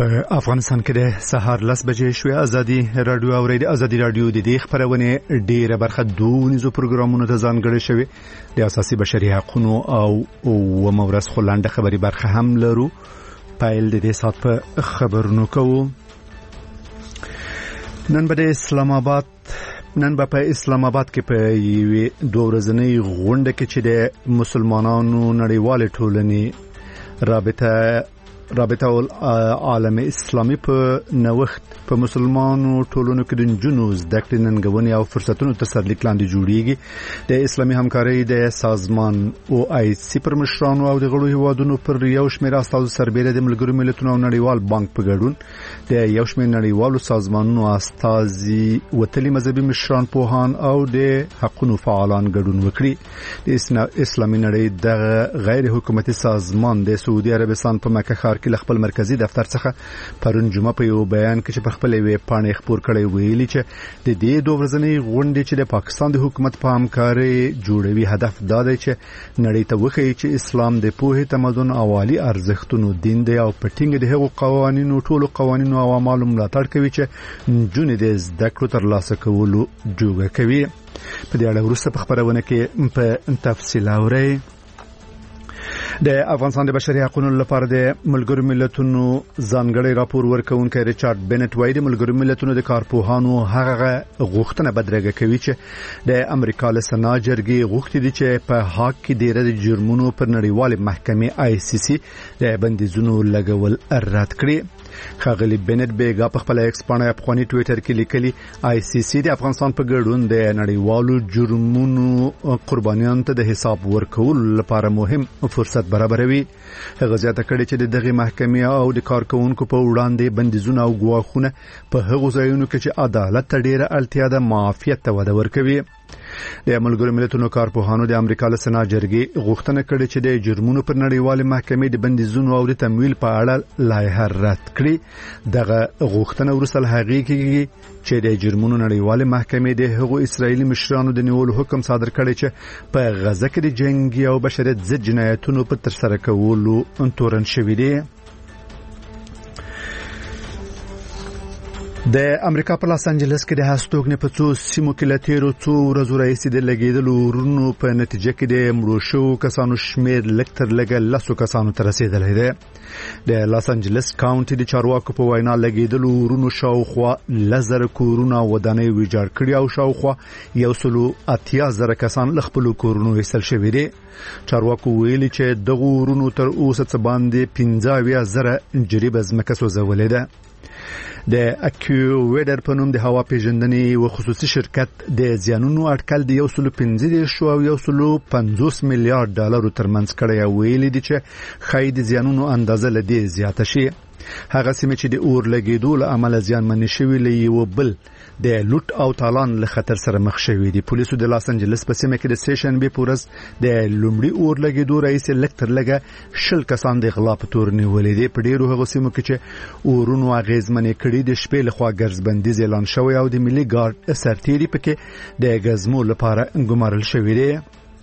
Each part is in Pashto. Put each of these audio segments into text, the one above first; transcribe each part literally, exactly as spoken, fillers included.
په افغانستان کې د سهار لس بجې شوې. ازادي رادیو او ریډیو ازادي رادیو د دې خبرونه ډیره برخه دونیزو پروګرامونو ته ځانګړې شوی د اساسي بشري حقوقو او و مورث خلانده خبري برخه هم لرو. پایل د دې سات په خبرونو کوو. نن به اسلام آباد نن به په اسلام آباد کې په یوې دوه ورځنۍ غونډه کې چې د مسلمانانو نړیوال ټولنې رابطه رابطه العالم اسلامي په نوښت په مسلمانانو ټولنو کې د جنونو زده کړې ننګونې او فرصتونو ته سرلیک لاندې جوړیږي. د اسلامي همکارۍ د سازمان او آی سی پر مشرانو او د غړو هیوادونو پر یو شمېر استازو سربېره د ملګرو ملتونو او نړیوال بانک په ګډون د یو شمېر نړیوالو سازمانونو استازي وتلي مذهبي مشران پوهان او د حقوقو فعالان ګډون وکړي. د اسلامي نړۍ د غیر حکومتي سازمان د سعودي عربستان په مکه ښار کې خپل مرکزی دفتر څخه پرون جمعه په یو بیان کې چې په خپل وی پاڼې خبر کړی ویلي چې د دې دوه ورځنۍ غونډې چې د پاکستان د حکومت په همکارۍ جوړوي هدف دا دی چې نړۍ ته وښیي چې اسلام د پوهې تمدن او عالي ارزښتونو دین دی او په ټینګ د هغو قوانینو ټولو قوانینو او اعمالو ملاتړ کوي چې جون د زده کړو ترلاسه کولو جوګه کوي. په دې اړه وروسته په خبرونه کې په تفصیل اورئ. د افغانستان د بشري حقوقو لپاره د ملګرو ملتونو ځانګړی راپور ورکونکي ریچارډ بنټ وایي د ملګرو ملتونو د کارپوهانو هغه غوښتنه بدرګه کوي چې د امریکا له سنا جرګې غوښتي دي چې په حق کې ډېر د جرمونو پر نړیواله محکمې آی سی سی د بندیزونو لګول رد کړي. خاغلی بنټ بیګا په خپل ایکس باندې افغاني ټوئیټر کې لیکلي آی سی سی د افغانستان په ګډون د نړیوالو جرمونو قربانیانو ته د حساب ورکول لپاره مهم فرصت برابروي. هغه زیاته کړي چې دغه محکمې او د کارکونکو په وړاندې بندیزونه او ګواښونه په هغو ځایونو کې چې عدالت ته ډیره اړتیا ده معافیت ته وده ورکوي. د ملګرو ملتونو کارپوهانو د امریکا له سنا جرګې غوښتنه کړې چې د جرمونو پر نړیواله محکمې د بندیزونو او د تمویل په اړه لایحه رد کړي. دغه غوښتنه وروسته هغې کېږي چې د جرمونو نړیواله محکمې د هغو اسرایلی مشرانو د نیولو حکم صادر کړي چې په غزه کې د جنگي او بشریت ضد جنایتونو په ترسره کولو تورن شوي دي. د امریکا په لاس انجلس کې د هستوګنې په څو سیمو کې لتیرو څو ورځو راځي د لګیدلو ورونو په نتیجه کې د مړو شو کسانو شمیر لکتر لګل لاسو کسانو ته رسیدلی دی. د لاس انجلس کاونټي د چارواکو په وینا لګیدلو ورونو شاوخوا لزر کورونه ودانۍ ویجاړ کړي او شاوخوا یو سلو اتیا زره کسان له خپل کورونو ویستل شوي دي. چارواکو ویلي چې دغه ورونو تر اوسه څه باندې پنځه اویا زره جریبه ځمکه سوځولې ده. د اکیو ویډر په نوم د هوا پیژندنې او خصوصي شرکت د زیانونو اټکل د یو سلو پنځه شو او یو سلو پنځوس میلیارډ ډالر ترمنځ کړی ویلي دي چې خای د زیانونو اندازه لدی زیاته شي. هغه سیمه چې د اور لګیدو له امله زیانمن شوي لې و بل د لوټ او تالان له خطر سره مخ شوي دي. پولیسو د لاس انجلس په سیمه کې د سټیشن به پورز د لومړي اور لګیدو رئیس لکتر لګه شل کسان د غلا په تور نیولې دي. په ډیرو هغو سیمو کې چې اورونو اغیزمنې کړي د شپې لخوا ګرځبندي اعلان شوی او د ملي ګارد سرتیري پکې د غزمو لپاره ګمارل شوی دی.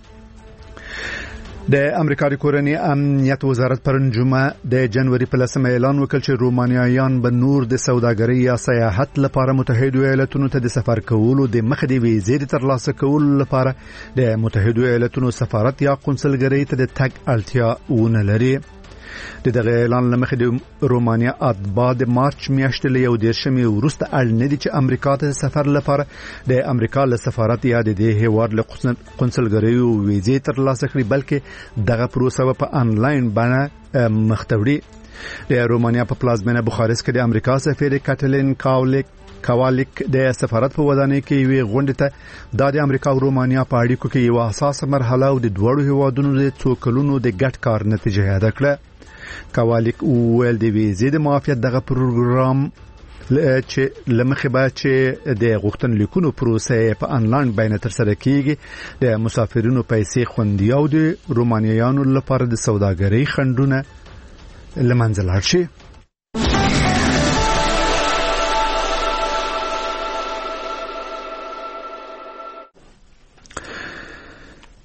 د امریکا د کورنۍ امنیت وزارت پرون جمعه د جنوري په لسمه اعلان وکړ چې رومانیایان به نور د سوداګرۍ یا سیاحت لپاره متحده ایالاتونو ته د سفر کولو د مخ د ویزې ترلاسه کولو لپاره د متحده ایالاتونو سفارت یا قونسلګرۍ ته د تګ اړتیا ونه لري. د دغه اعلان لمخې د رومانیا اتباع د مارچ میاشتې له یو دیرشمې وروسته اړ نه دي چې امریکا ته سفر لپاره د امریکا له سفارت یا د دې هیواد له قونسلګریو ویزې ترلاسه کړي بلکې دغه پروسه په انلاین باندې مختوري. د رومانیا په پلازمینه بوخارست کې د امریکا سفیر کاتلین کاولیک کاوالیک د سفارت په ودانۍ کې وی غونډه ته د امریکا او رومانیا په اړیکو کې یو اساسه مرحله او د دوړو هیوادونو د څوکلونو د ګډ کار نتیجه یاد کړه. کاوالیک ویل د ویزې د معافیت دغه پروګرام چې لمخې به چې د غوښتنلیکونو پروسه په انلاین باندې ترسره کیږي د مسافرینو پیسې خوندي او د رومانیایانو لپاره د سوداګرۍ خنډونه لمنځه لاړ شي.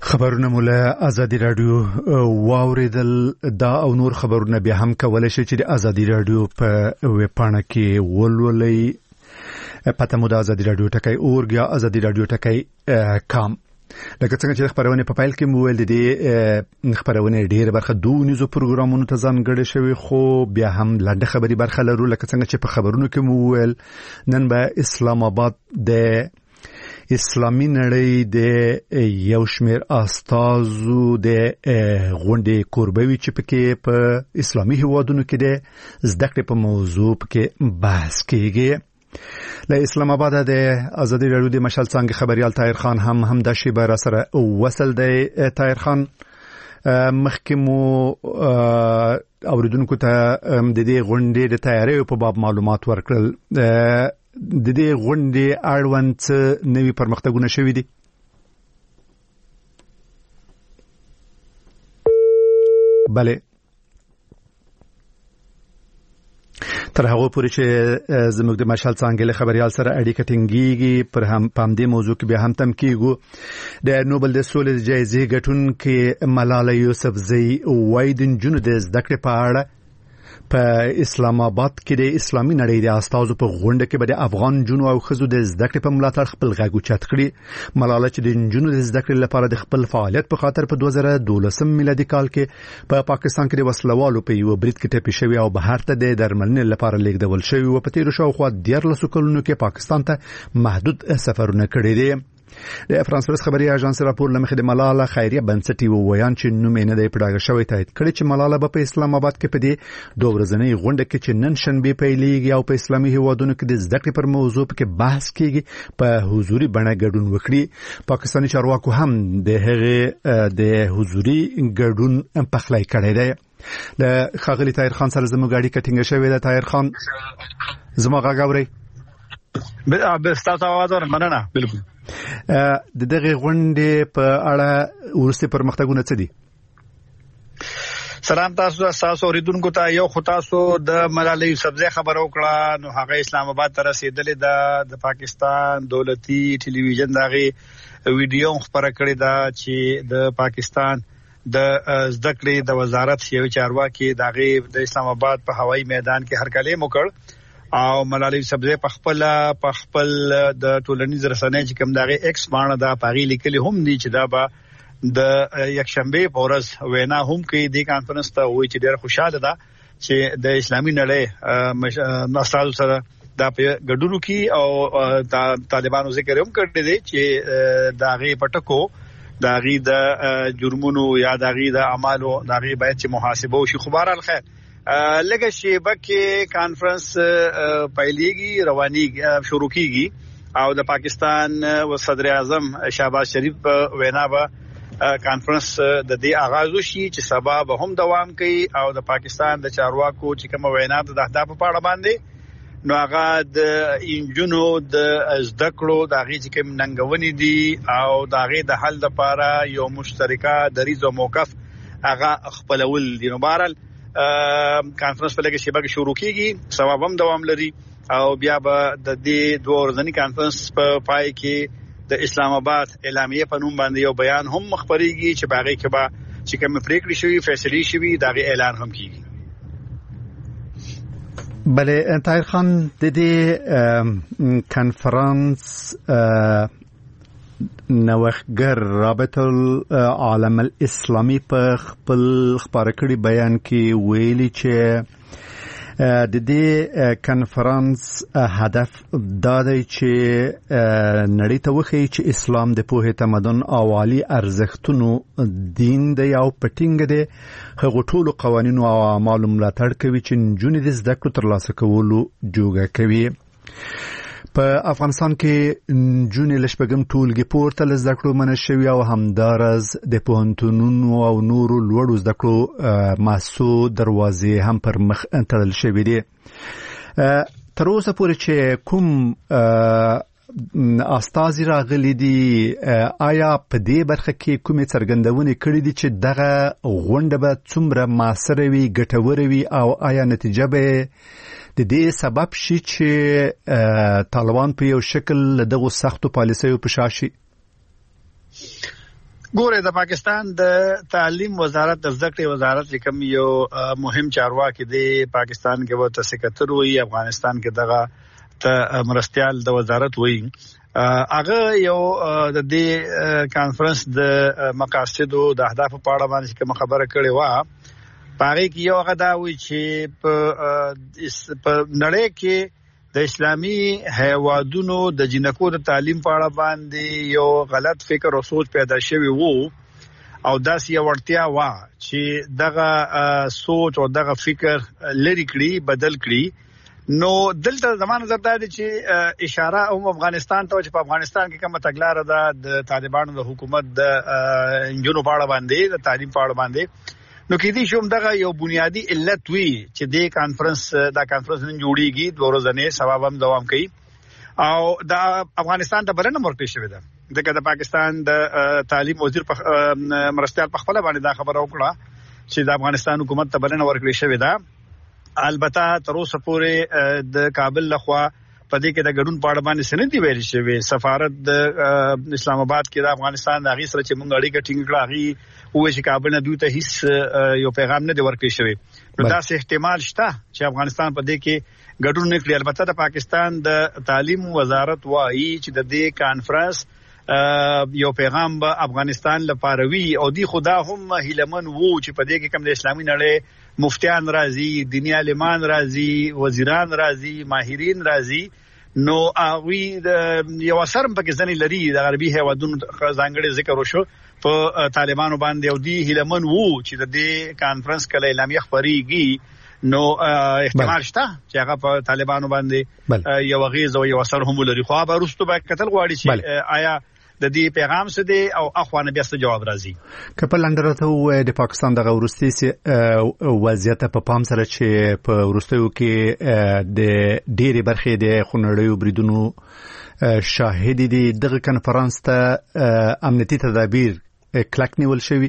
خبرونه مولا ازادي رادیو واوریدل دا او نور خبرونه به هم کولای شي چې د ازادي رادیو په ویب پاڼه کې ولولئ. پته مو د ازادي رادیو ټکی اورګ یا ازادي رادیو ټکی کام. لکه څنګه چې خبرونه په فایل کې مو ول دي خبرونه ډېر برخه دوه نيزو پروګرامونو ته ځانګړي شوی، خو بیا هم لنډه خبري برخه لرو. لکه څنګه چې په خبرونو کې مو ول نن به اسلام آباد د اسلامي نړۍ د یو شمیر استازو د غونډې کوربوي چې پکې په اسلامي هیوادونو کې د زده کړې په موضوع کې بحث کیږي. له اسلام آباد د ازادي رادیو د مشال څنګه خبريال طاهر خان هم هم د شی بار سره وصل دی. طاهر خان مخکمو اوریدونکو ته د دې غونډې د تیاری په باب معلومات ورکړل. د دې غونډې اړوند څه نوي پرمختګونه شوي دي؟ بله، تر هغه پورې چې زموږ د مشال څنګه خبريال سره اړیکه ټینګيږي پر هم پام دې موضوع کې به هم تم کیږو. د نوبل د سولې جایزې ګټونکې ملاله یوسفزۍ وايي د نجونو د زده کړې په اړه په اسلام آباد کې د اسلامي نړۍ د استازو په غونډه کې به د افغان جنو او خزو د زده کړې په ملاتړ خپل غږ اوچت کړي. ملاله چې د جنو د زده کړې لپاره د خپل فعالیت په خاطر په دوه زره دولسم میلادي کال کې په پا پاکستان کې د وسلوالو په یو برید کې ټپي شوی او بهر ته د درملنې لپاره لیږدول شوی او په تیر شاوخوا دیارلس کلونو کې پاکستان ته محدود سفرونه کړي دي. د فرانس پرس خبري اژانس راپور لمخې د ملاله خیریه بنسټي وویان چې نوم یې نه دی پړاګه شوی تایید کړي چې ملاله په اسلام آباد کې په دې دوه ورځنۍ غونډه کې چې نن شنبه پیلېږي او په اسلامي هیوادونو کې د زده کړې پر موضوع کې بحث کیږي په حضوري بڼه ګډون وکړي. پاکستاني چارواکو هم د هغې د حضوري ګډون پخلی کړی دی. د خاغلی طاهر خان سره زموږ اړیکه ټینګه شوې ده. طاهر خان زما غږ اورئ؟ به ستاسو आवाज ورمننه. بالکل. د دغه غونډې په اړه ورسته پرمختګونه څه دي؟ سلام تاسو تاسو اوریدونکو ته. یو خو تاسو د ملاله یوسفزۍ خبر وکړه، نو هغه اسلام آباد ته رسیدلې ده. د پاکستان دولتي ټلویزیون دغه ویډیو خبره کړې ده چې د پاکستان د زده کړې د وزارت یو چارواکي دغه د اسلام آباد په هوایي میدان کې هرکلی وکړ او ملاله یوسفزۍ په خپل په خپل د ټولنیز رسنۍ چې کوم دغه ایکس باندې دا پاغي لیکلي هم دي چې دا به د یک شنبه په ورځ وینا هم کوي. د کانفرنس ته وایي چې ډېر خوشاله ده چې د اسلامي نړۍ ناسالو سره دا په ګډونو کې او طالبانو ذکر هم کړی دی چې داغه پټکو داغه د جرمونو یا داغه د اعمالو داغه باید چې محاسبه وشي. خو بهر الخير لکه شیبه کې کانفرنس پیلېږي رواني شروع کیږي او د پاکستان و صدر اعظم شهباز شریف وینا به کانفرنس د دې آغاز وشي چې سبا به هم دوام کوي او د پاکستان د چارواکو چې کوم وینا د اهداف په اړه باندې نو هغه د انجونو د زده کړو د هغې چې کوم ننګونې دي او د هغې د حل لپاره یو مشترکه دریځ او موقف هغه خپلول دي. نو بهرحال کانفرنس په لګه شیبه کې شروع کیږي، سبب هم دوام لري او بیا به د دې دوه ورځنی کانفرنس په پای کې د اسلام آباد اعلامیه په نوم باندې یو بیان هم مخبريږي چې باغې کې به چې کوم پریکړې شوي فیصله شوي دا غي اعلان هم کیږي. بله طاهر خان، د دې کانفرنس نوښتګر رابطه العالم الاسلامي په خپل خبره کړي بیان کې ویلي چې د دې کانفرنس هدف دا دی چې نړۍ ته وښیي چې اسلام د پوهې، تمدن او عالي ارزښتونو دین دی او پټینګ دی هغه ټول قوانینو او اعمالو ملاتړ کوي چې نجونې د زده کړو ترلاسه کولو جوګه کوي. په افغانستان کې نجونې له شپږم ټولګي پورته له زده کړو منع شوي او همداراز د پوهنتونونو او نورو لوړو زده کړو مؤسسو دروازې هم پر مخ تړل شوي دي. تر اوسه پورې چې کوم استازي راغلي دي، آیا په دې برخه کې کومې څرګندونې کړې دي چې دغه غونډه به څومره موثره وي، ګټوره وي او آیا نتیجه به د دې سبب شي چې طالبان په یو شکل دغه سختو پالیسیو په شا شي؟ ګوره د پاکستان د تعلیم وزارت د زده کړې وزارت کوم یو مهم چارواکي دی پاکستان کې وو تسکتر وي افغانستان کې دغه ته مرستيال د وزارت وي هغه یو د دې کانفرنس د مقاصد او د اهداف په اړه باندې کوم خبره کړې و پاره کې یو هغه دا وی چې په نړۍ کې د اسلامي هیوادونو د جنکو د تعلیم په اړه باندې یو غلط فکر او سوچ پیدا شوی وو او داس یو ورتیا وا چې دغه سوچ او دغه فکر لری کړی بدل کړی نو دلته زمانه زردا دي چې اشاره هم افغانستان ته چې په افغانستان کې کومه تګلارې ده د طالبانو د حکومت د انجونو په اړه باندې د تعلیم په اړه باندې نو کې دي شوم دغه یو بنیادی علت وی چې د کانفرنس دا کانفرنس نن جوړیږي دوه ورځې سبب هم دوام کوي او د افغانستان ته بلنه ورکړې شوې ده دغه د پاکستان د تعلیم وزیر مرستيال په خپل باندې دا خبره وکړه چې د افغانستان حکومت ته بلنه ورکړې شوې ده البته تر اوسه پورې د کابل لخوا په دې کې د ګډون په اړه باندې سند دی ویل شوی سفارت د اسلام آباد کې د افغانستان د غي سره چې مونږ اړیکه ټینګ کړه غي او چې کابل نه دوی ته هیڅ یو پیغام نه دی ورکړی شوی نو دا څه احتمال شته چې افغانستان په دې کې ګډون نه کړي البته د پاکستان د تعلیم وزارت وايي چې د دې کانفرنس یو پیغام به افغانستان لپاره وی او دی خدا هم هیلمن وو چې په دې کې کوم د اسلامي نړۍ مفتیان راځي دینی عالمان راځي وزیران راځي ماهرین راځي نو اوی د یو اثر په کې ځنې لري د غربي هیوادونو ځانګړي ذکر وشو په طالبانو باندې او دی هیلمن وو چې د دې کانفرنس کله اعلامیه خبريږي نو احتمال شته چې هغه په طالبانو باندې یو غیز او یو اثر هم لري خو به رستو به قتل غواړي چې آیا د دې پیغام څه دی او اخوانه بیا څه جواب راځي کپل اندرته د پاکستان د ورستي وضعیت په پام سره چې په ورستیو کې د ډېری برخې د خونړیو بریدونو شاهد دي دغه کانفرنس ته امنیتي تدابیر کلک نیول شوی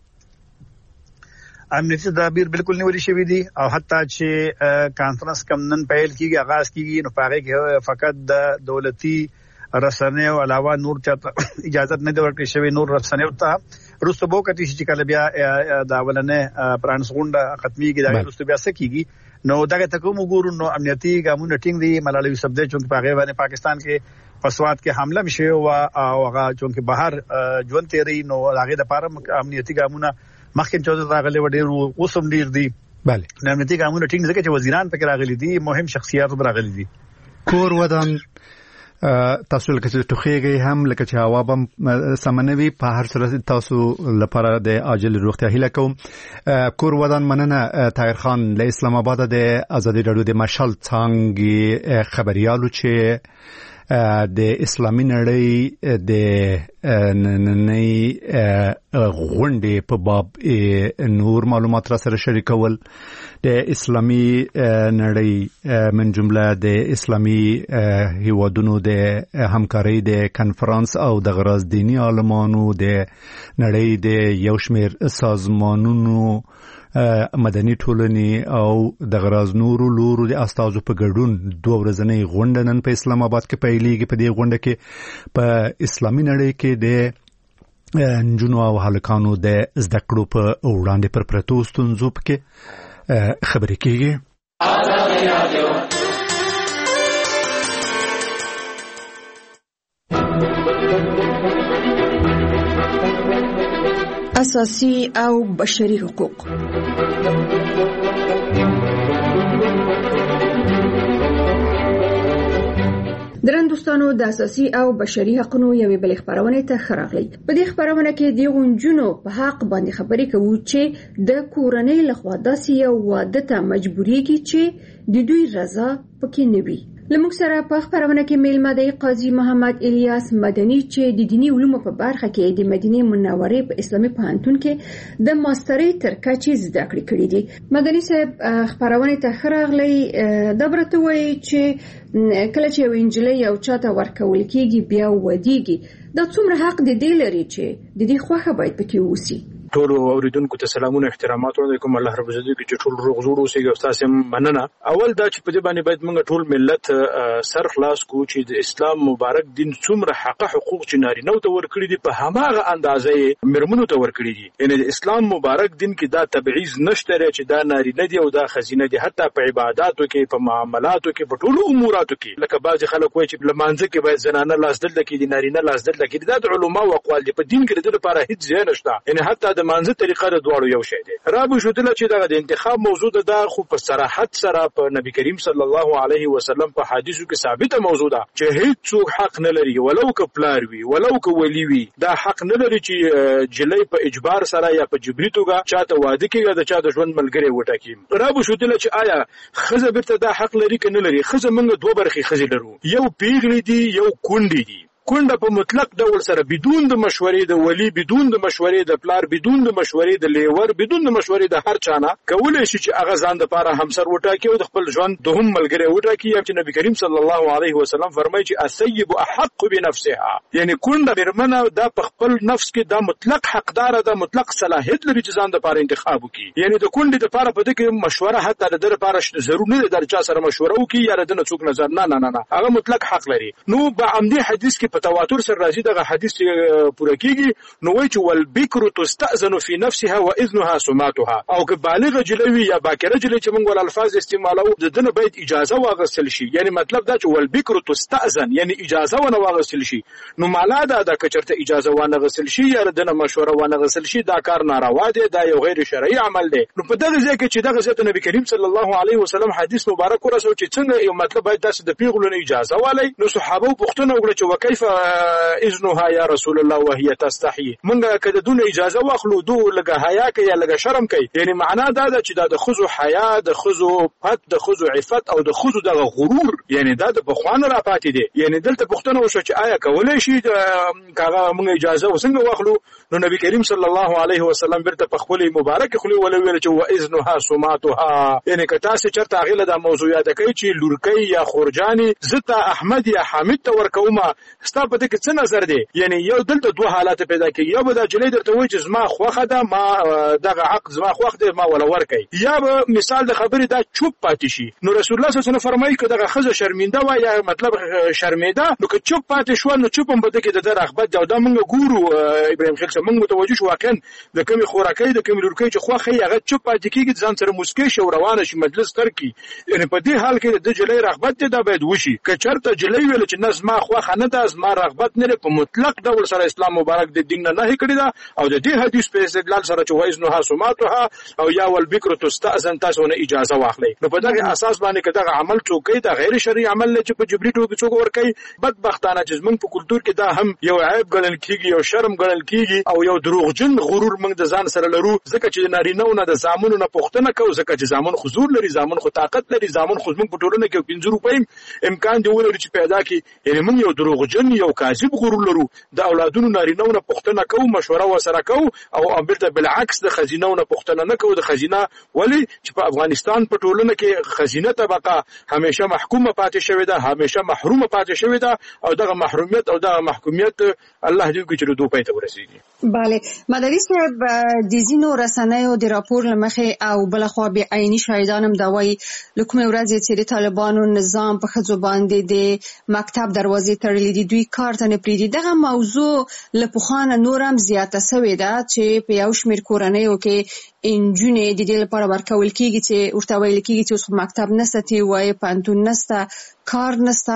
امنیتي تدابیر بالکل نیول شوی دي او حتی چې کانفرنس کم نن پیل کیږي آغاز کیږي نو پاره کې فقط د دولتي رسنیو علاوه نور ته اجازه نه دی ورکړې شوی نور رسنیو ته روسو بو کتي چې کله بیا د اولنې پرانس غونډه ختمي کیږي دا روسو بیا سکیږي نو دغه تکوم ګورو نو امنیتي ګامونه ټینګ دي ملالوي سبده چې په هغه باندې پاکستان کې پسوات کې حمله مشي او هغه چې بهر ژوند تیری نو هغه د پاره امنیتي ګامونه مخکې چې راغلي وړي اوسم ډیر دي بله امنیتي ګامونه ټینګ ځکه چې وزیران پکې راغلي دي مهم شخصیات راغلي دي کور ودان تاسو لکه چې توخیږي هم لکه چې هوا بم سمنوي په هر صورت تاسو لپاره د عاجل روغتیا هیله کوم کور ودان مننه طاهر خان له اسلام آباد د ازادي رادیو د مشال څنګه خبريالو چې د اسلامي نړۍ د نننۍ غونډې په باب نور معلومات را سره شریکول د اسلامي نړۍ من جمله د اسلامي هیوادونو د همکارۍ د کانفرنس او د غراز دینی عالمانو د نړۍ د یو شمېر سازمانونو مدني ټولنې او د غراز نورو لورو د استازو په ګډون دوه ورځنۍ غونډه نن په اسلام آباد کې پیلېږي په دې غونډه کې په اسلامي نړۍ کې د نجونو او هلکانو د زده کړو په وړاندې پر پرتو ستونزو کې خبرې کېږي اساسي او بشري حقوق درندوستانو د اساسي او بشري حقوقو یوې بل خبرونه ته خراغلی په دې خبرونه کې د غونجونو په حق باندې خبرې کوي چې د کورنۍ لخوا داسې یو واده ته مجبورېږي چې د دوی رضا پکې نه وي لموږ سره په خبرونه کې میلمه دی قاضي محمد الیاس مدني چې د دینی علومو په برخه کې د مدینه منوره په اسلامي پوهنتون کې د ماسترۍ تر کچې زده کړې کړې دي مدني صاحب خبرونه ته خراغلی د برته وایي چې کله چې یو انجلۍ یو چاته ورکول کېږي بیا ودیږي دا څومره حق دی دی لري چې د دې خوخه باید پکې ووسی ټول اوریدونکو ته سلامونه احترامات وړاندې کوم. الله رب عزت کې ټول روغ جوړ اوسئ او تاسو مننه. اول دا چې په دې باندې باید موږ ټول ملت سر خلاص کو چې د اسلام مبارک دین څومره حق حقوق چې نارینه ته ورکړي دي په هماغه اندازې مرمنو ته ورکړي دي. یعنی د اسلام مبارک دین کې دا تبعیض نشته چې دا نارینه دي او دا خزینه دي. حتی په عبادتو کې په معاملاتو کې په ټولو اموراتو کې لکه بعض خلک وایي چې لمانځه کې باید زنانه لاس دلته کې دي نارینه لاس دلته کې دي. دا د علماو اقوال دي. په دین کې د لپاره هیڅ ځای نشته. یعنی حتی د مانځه طریقه د دواړو یو شی دی. رابو شودل چې دا د انتخاب موضوع ده خو په صراحت سره په نبی کریم صلی الله علیه وسلم په حدیثو کې ثابته موضوع ده چې هیڅ څوک حق نه لري ولو که پلار وي ولو که ولی وي دا حق نه لري چې جلې په اجبار سره یا په جبري توګه چاته واده کېږي د چا د ژوند ملګری وټاکي. رابو شودل چې آیا خزه برته دا حق لري که نه لري؟ خزه موږ دوه برخې خزه لرو، یو پیغلې دي یو کونډې دي. کونډه په مطلق ډول سره بدون د مشورې د ولی، بدون د مشورې د پلار، بدون د مشورې د لیور، بدون د مشورې د هر چانه کولای شي چې هغه ځان د لپاره همسر وټاکي او د خپل ژوند دوهم ملګری وټاکي. چې نبی کریم صلی الله علیه وسلم فرمایي چې الثیب احق بنفسها، یعنی کونډه میرمنه دا په خپل نفس کې دا مطلق حقدار ده، مطلق صلاحیت لري چې ځان د لپاره انتخاب وکړي. یعنی د کونډې د لپاره په دې کې مشوره حتی د لپاره ضروري نه ده چې سره مشوره وکړي یا د څوک نظر نه نه نه هغه مطلق حق لري. نو په عمدي حدیث کې تواتر سره راځي دغه حدیث پوره کیږي. نو وایي چې والبکر تستأذن فی نفسها واذنها سماتها، او که بالغه جلوی یا باکره جلوی چې موږ ول الفاظ استعمالو د دنه باید اجازه واغستل شي. یعنی مطلب دا چې والبکر تستأذن یعنی اجازه ونه واغستل شي. نو معنا دا د کچرته اجازه ونه غسل شي یا دنه مشوره ونه غسل شي دا کار ناروا دی، دا یو غیر شرعي عمل دی. نو په دغه ځای کې چې دغه ځای نبی کریم صلی الله علیه وسلم حدیث مبارک ورسو چې څنګه یو مطلب باید داسې د پیغلو اجازه والی. نو صحابه پوښتنه وکړه چې وکيف اذنها یا رسول الله وهي تستحي، مونږه کده دونه اجازه واخلو دو لګه حیا کوي یا لګه شرم کوي. یعنی معنا دا ده چې دا د خزو حیا، د خزو پد، د خزو عفت او د خزو د غرور یعنی دا د بخوان را پاتې دي. یعنی دلته پوښتنه وشو چې آیا کولای شي کاغه مونږ اجازه وسنګ واخلو؟ نو نبی کریم صلی الله علیه وسلم برته په خپل مبارک خلی ولې ویل چې واذنها سماتها، یعنی که تاسو چرته غیله د موضوعات کوي چې لورکۍ یا خورجانی زتا احمد یا حامد ته ورکوما ستا په دې کې څه نظر دی؟ یعنی یو دلته دوه حالات پیدا کیږي، یا به دا جلې درته وایي چې زما خوخه ده ما دغه حق زما خوخ دی ما ولا ورکي، یا به مثال د خبرې دا چوپ پاتې شي. نو رسول الله صلی الله علیه وسلم فرمایي که دغه خزه شرمنده وای یا مطلب شرمېده نو که چوپ پاتې شو نو چوپ هم بده کې د رغبت دا موږ ګورو ابراهیم خلیل صاحب موږ متوجه شو واقعا د کومي خوراکۍ د کومي لورکۍ چې خوخه هغه چوپ پاتې کیږي ځان سره مسکی شو روانه شي مجلس تر کی. یعنی په دې حال کې د جلې رغبت دا باید وشي. که چرته جلې ویل چې نس ما خوخه نه ده ما رغبت نه په مطلق ډول سره اسلام مبارک د دین نه نه کړی دا او د دې حدیث په استدلال سره چې وایزنها سماتها او یا والبکر تستأذن تاسو نه اجازه واخلئ. نو په دغه اساس باندې که دغه عمل څوک دا غیر شرعي عمل نه چې په جبري توګه څوک ورکوي بدبختانه چې موږ په کلچر کې دا هم یو عیب ګڼل کیږي، یو شرم ګڼل کیږي او یو دروغجن غرور موږ د ځان سره لرو. ځکه چې نارینه‌و نه د زامنو نه پوښتنه کوو، ځکه چې زامن حضور لري، زامن خو طاقت لري، زامن خو موږ په ټولنه کې پنځه روپۍ امکان دی ولري چې پیدا کړي. یعنی موږ یو دروغجن یو کاذب غرور لرو. د اولادونو نارینه‌و نه پوښتنه کوو، مشوره وسره کوو او امبرته بالعکس د خزینه‌و نه پوښتنه نه کوو. د خزینه ولی چې په افغانستان په ټولنه کې خزینه طبقه همیشه محکومه پاتې شوې ده، همیشه محرومه پاتې شوې ده او دغه محرومیت او دغه محکومیت الله دې وکړي چې دوی پاتې ورسیږي. بله مدري صاحب د زینو رسنیو د راپور لمخې او بلخوا به عیني شاهدانم دا وایي لکه ورځې چې د طالبانو نظام په خځو باندې د مکتب دروازې تړلې دي دوی کار ته نه پریږدي. دغه موضوع له پخوانه نورم زیاته شوې ده چې په یو شمېر کورنیو کې انجونې د دې لپاره ورکول کیږي چې ورته ویل کیږي چې اوس مکتب نشته تی وایي پوهنتون نشته کار نشته.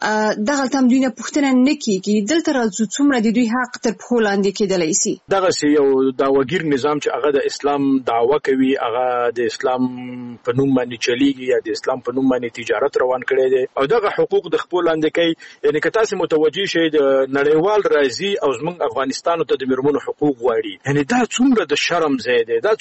دغه تم دوی نه پوښتنه نه کیږي دلته راځو څومره د دوی حق تر پښو لاندې کېدلی شي. دغه یو داوګیر نظام چې هغه د اسلام دعوه کوي، هغه د اسلام په نوم باندې چلیږي یا د اسلام په نوم باندې تجارت روان کړي دي او دغه حقوق د خپل لاندې کوي. یعنی که تاسو متوجي شئ د نړیوال راځي او زموږ افغانستان ته د مرمنو حقوق غواړي، یعنی دا څومره د شرم ځای دی، دا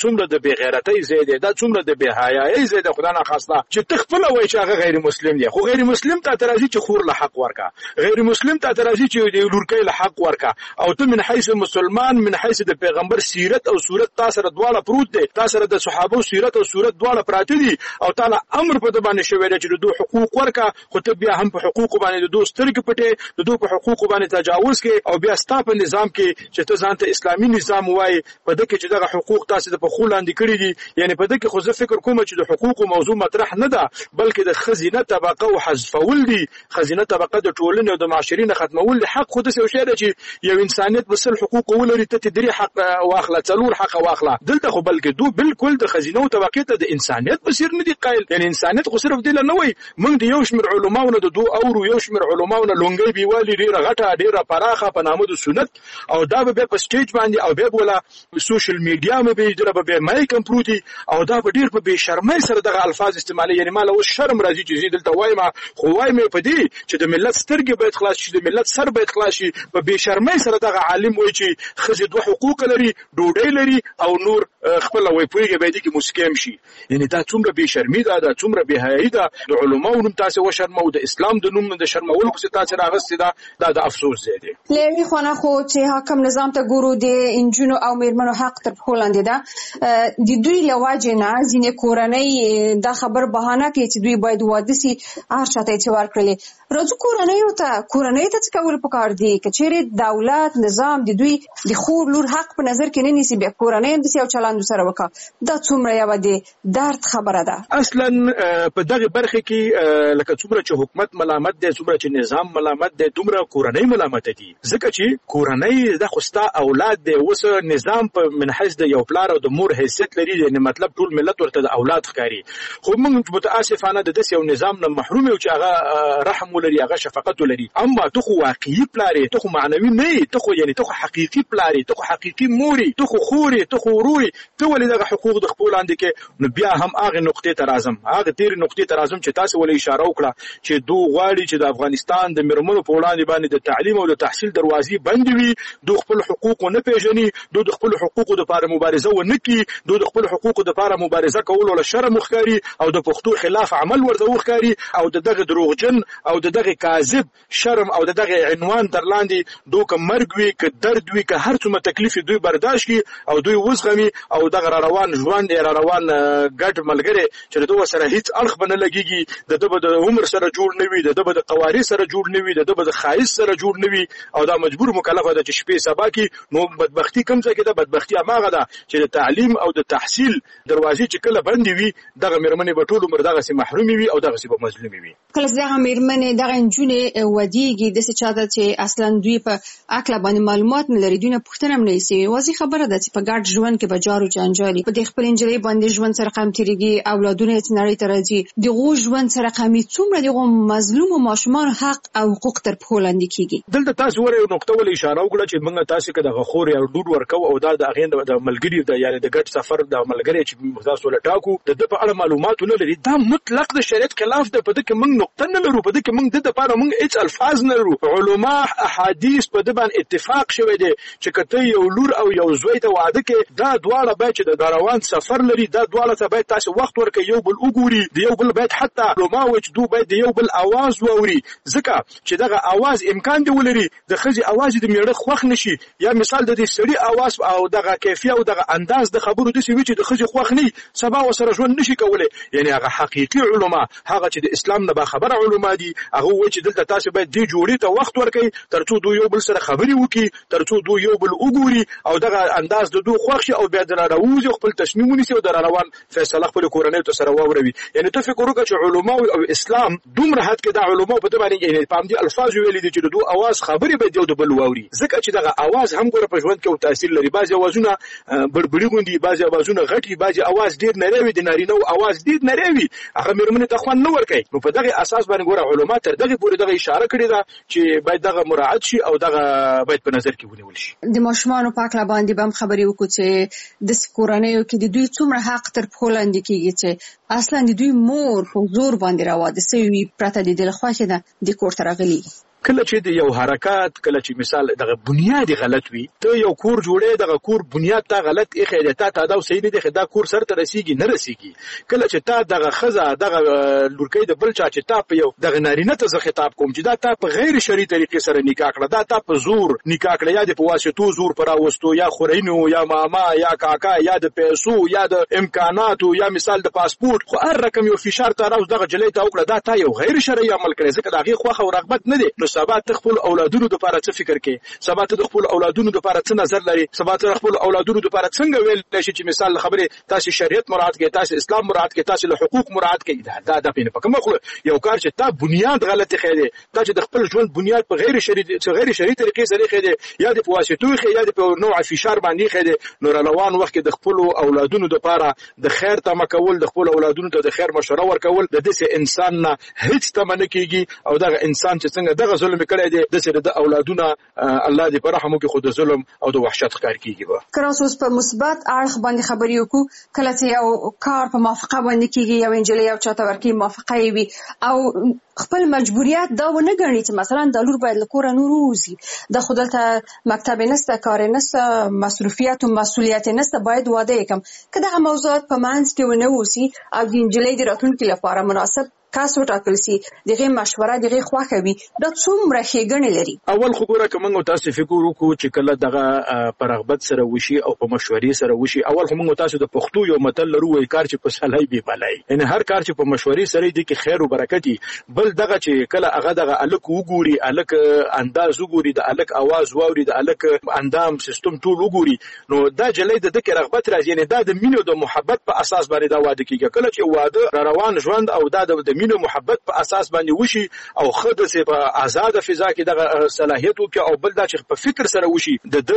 څومره د بې غیرتۍ ځای دی، دا څومره د بې حیایۍ ځای دی خدای ناخواسته چې ته خپله وایي چې هغه غیر مسلم دی، خو غیر مسلم ته ته راځي چې خور له حق ورکا، غیر مسلم ته ته راځي چې د لورکۍ له حق ورکا، او ته من حیث مسلمان من حیث د پیغمبر سیرت او صورت تا سره دواړه پروت دی، تا سره د صحابو سیرت او صورت دواړه پراته دي، او تعالی امر په د باندې شوی دی چې د دوی حقوق ورکا، خو ته بیا هم په حقوق باندې د دوی سترګې پټې، د دوی په حقوق باندې تجاوز کې، او بیا ستا په نظام کې چې ته ځان ته اسلامي نظام وایي، په دې کې چې دغه حقوق تاسو د په خو لاندې کړي دي، یعنی په دې کې خو زه فکر کوم چې د حقوقو موضوع مطرح نه ده، بلکې د خزینه طبقه او حذفول دي، خزینه طبقه د ټولنې او د معاشري نه ختمول دي. حق خو داسې یو شی دی چې یو انسانیت به سل حقوق ولري، ته درې حق واخله، څلور حق واخله، دلته خو بلکې دو بالکل د خزینه او طبقې ته د انسانیت په څیر نه دي قایل، یعنی انسانیت خو صرف دی نه وای، موږ د یو شمېر علماونو د دو اورو یو شمېر علماونو لونګۍ بیوالي ډیره غټه ډیره پراخه په نامه د سنت، او دا به په سټیج باندې او به ولا سوشل میډیا مې به جره به مای کمپروتي، او دا به ډیر په بے شرمۍ سره دغه الفاظ استعمالي، یعنی مال او شرم راځي چې دلته وایم خو وایم په دې چې د ملت سترګې باید خلاص شي، د ملت سر باید خلاص شي، په بے شرمۍ سره دغه عالم وایي چې خزې دوه حقوق لري، ډوډۍ لري او نور خپل وای پویږي باید کې مسکم شي، یعنی دا څومره بے شرمي ده، دا څومره بے حیايي ده، د علماو نوم تاسو وشرمو، د اسلام د نوم د شرمول خو تاسو راغستې ده، دا د افسوس ځای دی. لوی خونه خو چې حکم نظام ته ګورو د انجونو او میرمنو حق تر پښو لاندې ده، د دوی لواجه نه ځینې کورنۍ دا خبر بهانه کوي چې دوی باید واده سي، هر چاته یې ورکړي. راځو کورنۍ ته کورنۍ ته څه کول پکار دي، که چیرې دولت نظام د دوی د خور لور حق په نظر کې نه نیسي، بیا کورنۍ هم داسې یو چلند سره وکړه، دا څومره یوه د درد خبره ده. اصلا په دغه برخه کې لکه څومره چې حکومت ملامت دی، څومره چې نظام ملامت دی، دومره کورنۍ ملامت دي، ځکه چې کورنۍ د خو ستا اولاد دی، اوس نظام په من حیث د یو پلار او د مور حیثیت لري، یعنی مطلب ټول ملت ورته د اولاد ښکاري، خو موږ متاسفانه د داسې یو نظام نه محروم یو چې هغه رحم ولري، هغه شفقت ولري، اما ته خو واقعي پلار یې، ته خو معنوي نه یې، ته خو یعنی ته خو حقیقي پلار یې، ته خو حقیقي مور یې، ته خو خور یې، ته خو ورور یې، ته ولې دغه حقوق د خپل لاندې کې. نو بیا هم هغه نقطې ته راځم، هغه تیر نقطې ته راځم چې تاسو ولې اشاره وکړه چې دوی غواړي چې د افغانستان د میرمنو په وړاندې باندې د تعلیم او د تحصیل دروازې بندې وي، دوی خپل حقوق نه پیژني، دوی د خپل حقوقو لپاره مبارزه ونه کړي، دوی د خپل حقوقو لپاره مبارزه کول ول شرم ښکاري او د پښتو خلاف عمل ورته وښکاري، او د دغه دروغجن او د دغه کاذب شرم او د دغه عنوان تر لاندې دوی که مرګ وي که درد وي که هر څومره تکلیف دوی برداشت کړي او دوی وزغمي، او دغه را روان ژوند را روان ګډ ملګری چې دوی سره هیڅ اړخ بنه لګيږي، د دغه د عمر سره جوړ نه وي، د دغه د قوارې سره جوړ نه وي، د دغه د خایس سره جوړ نه وي، او دا مجبور مکلف ده چې شپې سبا کې. نو بدبختی کوم ځای کې ده؟ بدبختی هغه ده چې د تعلیم او د تحصیل دروازې چې کله بندې وي، دغه مېرمنې به ټول عمر دغه سي محرومي وي او دغه سي به مظلومي وي. کله دغه مېرمنې دغه انجونې ودیږي د څه چاته چې اصلا دوی په عقل باندې معلومات نه لري، دوی نه پوښتنه هم نه کوي، واضح خبره ده چې په ګډ ژوند کې به جارو جنجالي، په دې خپل انجلۍ باندې ژوند سره قام تیریږي، اولادونه یې نړۍ ته راځي، دغه ژوند سره قامي څومره دغه مظلوم او ماشومان حق او حقوق تر پښو لاندې کیږي. دلته تاسو ورې یو نقطه ول اشاره وکړه چې موږ تاسو کې د غخور یا ډوډ ورکو او دا د اغین د ملګری د یعنی د ګډ سفر د ملګری چې تاسو له ټاکو د په اړه معلومات نه لري، دا مطلق د شریعت خلاف ده، په دې کې موږ نقطه نه لرو، په دې کې موږ د لپاره موږ هیڅ الفاظ نه لرو. علما احادیث په دې باندې اتفاق شوی دی چې کته یو لور او یو زوی ته واده کې دا دواړه باید چې د روان سفر لري، دا دواړه ته باید تاسو وخت ورکړئ، یو بل وګوري، د یو بل باید حتی علما و چې دوی باید د یو بل आवाज واوري، ځکه چې دغه आवाज امکان دی ولري د خځې आवाज د میړه خوښ نشي، یا مثال د دې سړي आवाज او دغه کیفیت او دغه انداز د خبرو د سوي چې د خځې خوښ نه سبا وسره ژوند نشي کولای. یعنی هغه حقيقي علما، هغه چې د اسلام نه با خبره علما دي، هغه وایي چې دلته تاسو باید دې جوړې ته وخت ورکړئ ترڅو دوی یو بل سره خبرې وکړي، ترڅو دوی یو بل وګوري او دغه انداز د دوی خوښ شي او بیا د راوځي خپل تصمیم ونیسي او د روان فیصله خپل کورنۍ ته سره واوروي. یعنی ته فکر وکړه چې علما او اسلام دومره حد کې د علما په دې باندې یعنی په دې الفاظ ویلي دي چې دوی आवाज خبرې به یو د بل واوري، ځکه چې دغه आवाज هم ګوره په ژوند کې تاثیر لري. بعضي आवाजونه بړبړي غوندي، بعضي आवाजونه غټي، بعضي आवाज ډیر نری وي، د نارینه او आवाज ډیر نری وي، هغه مېرمنې ته خوان نه ورکوي. نو په دغه اساس باندې ګوره علما تر دغه پورې دغه اشاره کړې ده چې باید دغه مراعات شي او دغه باید په نظر کې ونیول شي. د ماشومانو په اړه باندې به هم خبرې وکړو چې د کورنیو کې د دوی څومره حق تر پښو لاندې کیږي چې اصلا د دوی مور په زور باندې راواده سوي پرته د دل خوښه ده د کور ته راغلي. کله چې د یو حرکت کله چې مثال دغه بنیاد غلط وي ته یو کور جوړې دغه کور بنیاد ته غلط اخی دی تا ته دا صحیح نه دی دا کور سره ته رسیږي نه رسیږي کله چې تا دغه خزه دغه لورکۍ د بل چا چې تا په یو دغه نارینه ته خطاب کوم چې دا تا په غیر شرعي طریقې سره نکاح کړه دا تا په زور نکاح کړه یا د په واسطو زور پر راوستو یا خورینو یا ماما یا کاکا یا د پیسو یا د امکاناتو یا مثال د پاسپورت خو هر رقم یو فشار ته راوځ دغه جلې ته وکړه دا تا یو غیر شرعي عمل کړی ځکه دا غي خوخه او رغبت نه دی نو سبا ته خپل اولادونو لپاره څه فکر کې سبا ته خپل اولادونو لپاره څه نظر لري سبا ته خپل اولادونو لپاره څنګه ویل شي چې مثال خبره تاسو شریعت مراعات کې تاسو اسلام مراعات کې تاسو له حقوق مراعات کې دا دا په کومه خو یو کار چې تا بنیاد غلط خېده تا چې د خپل ژوند بنیاد په غیر شرعي غیر شرعي طریقې سره خېده یا د واسطو خېده یا د نوع فشار باندې خېده نو روان وخت د خپل اولادونو لپاره د خیر تمه کول د خپل اولادونو ته د خیر مشوره ورکول د دې انسان نه هیڅ تمنه کیږي او دغه انسان چې څنګه دغه ظلم کړی دی د سره د اولادونو الله دې په رحم وکړي خود ظلم او د وحشت ښکار کیږي به کراس اوس په مثبت اړخ باندې خبرې وکړو کله چې یو کار په موافقه باندې کیږي یو انجلۍ او چاته ورکی موافقه وي او خپل مجبوریت دا ونه غني چې مثلا د لور باید له کور نور وځي د خودلته مکتب نسته کار نسته مصروفیت او مسؤلیت نسته باید واده وکم کله موضوعات په مانځ کې ونه وسی او د انجلۍ د راتلونکي لپاره مناسب کاس وټاکل سي دغه مشوره دغه خواخه وي د څومره ښېګڼې لري اول خو ګوره کوم تاسو فکر وکړو چې کله دغه پرغبت سره وشي او په مشورې سره وشي اول خو موږ تاسو د پښتو یو متل لرو وای کار چې په سلای به بلای ان هر کار چې په مشورې سره دی کې خیر او برکت بل دغه چې کله هغه دغه الک وګوري الک انداز وګوري د الک आवाज واوري د الک اندام سیستم ټول وګوري نو دا جلې د دغه رغبت راځي یعنی دا د مینو د محبت په اساس باندې دا واده کیږي کله چې واده روان ژوند او دا د مینو محبت په اساس باندې وشي او خود سه په آزاد فضا کې دغه صلاحیت او او بل دا چې په فکر سره وشي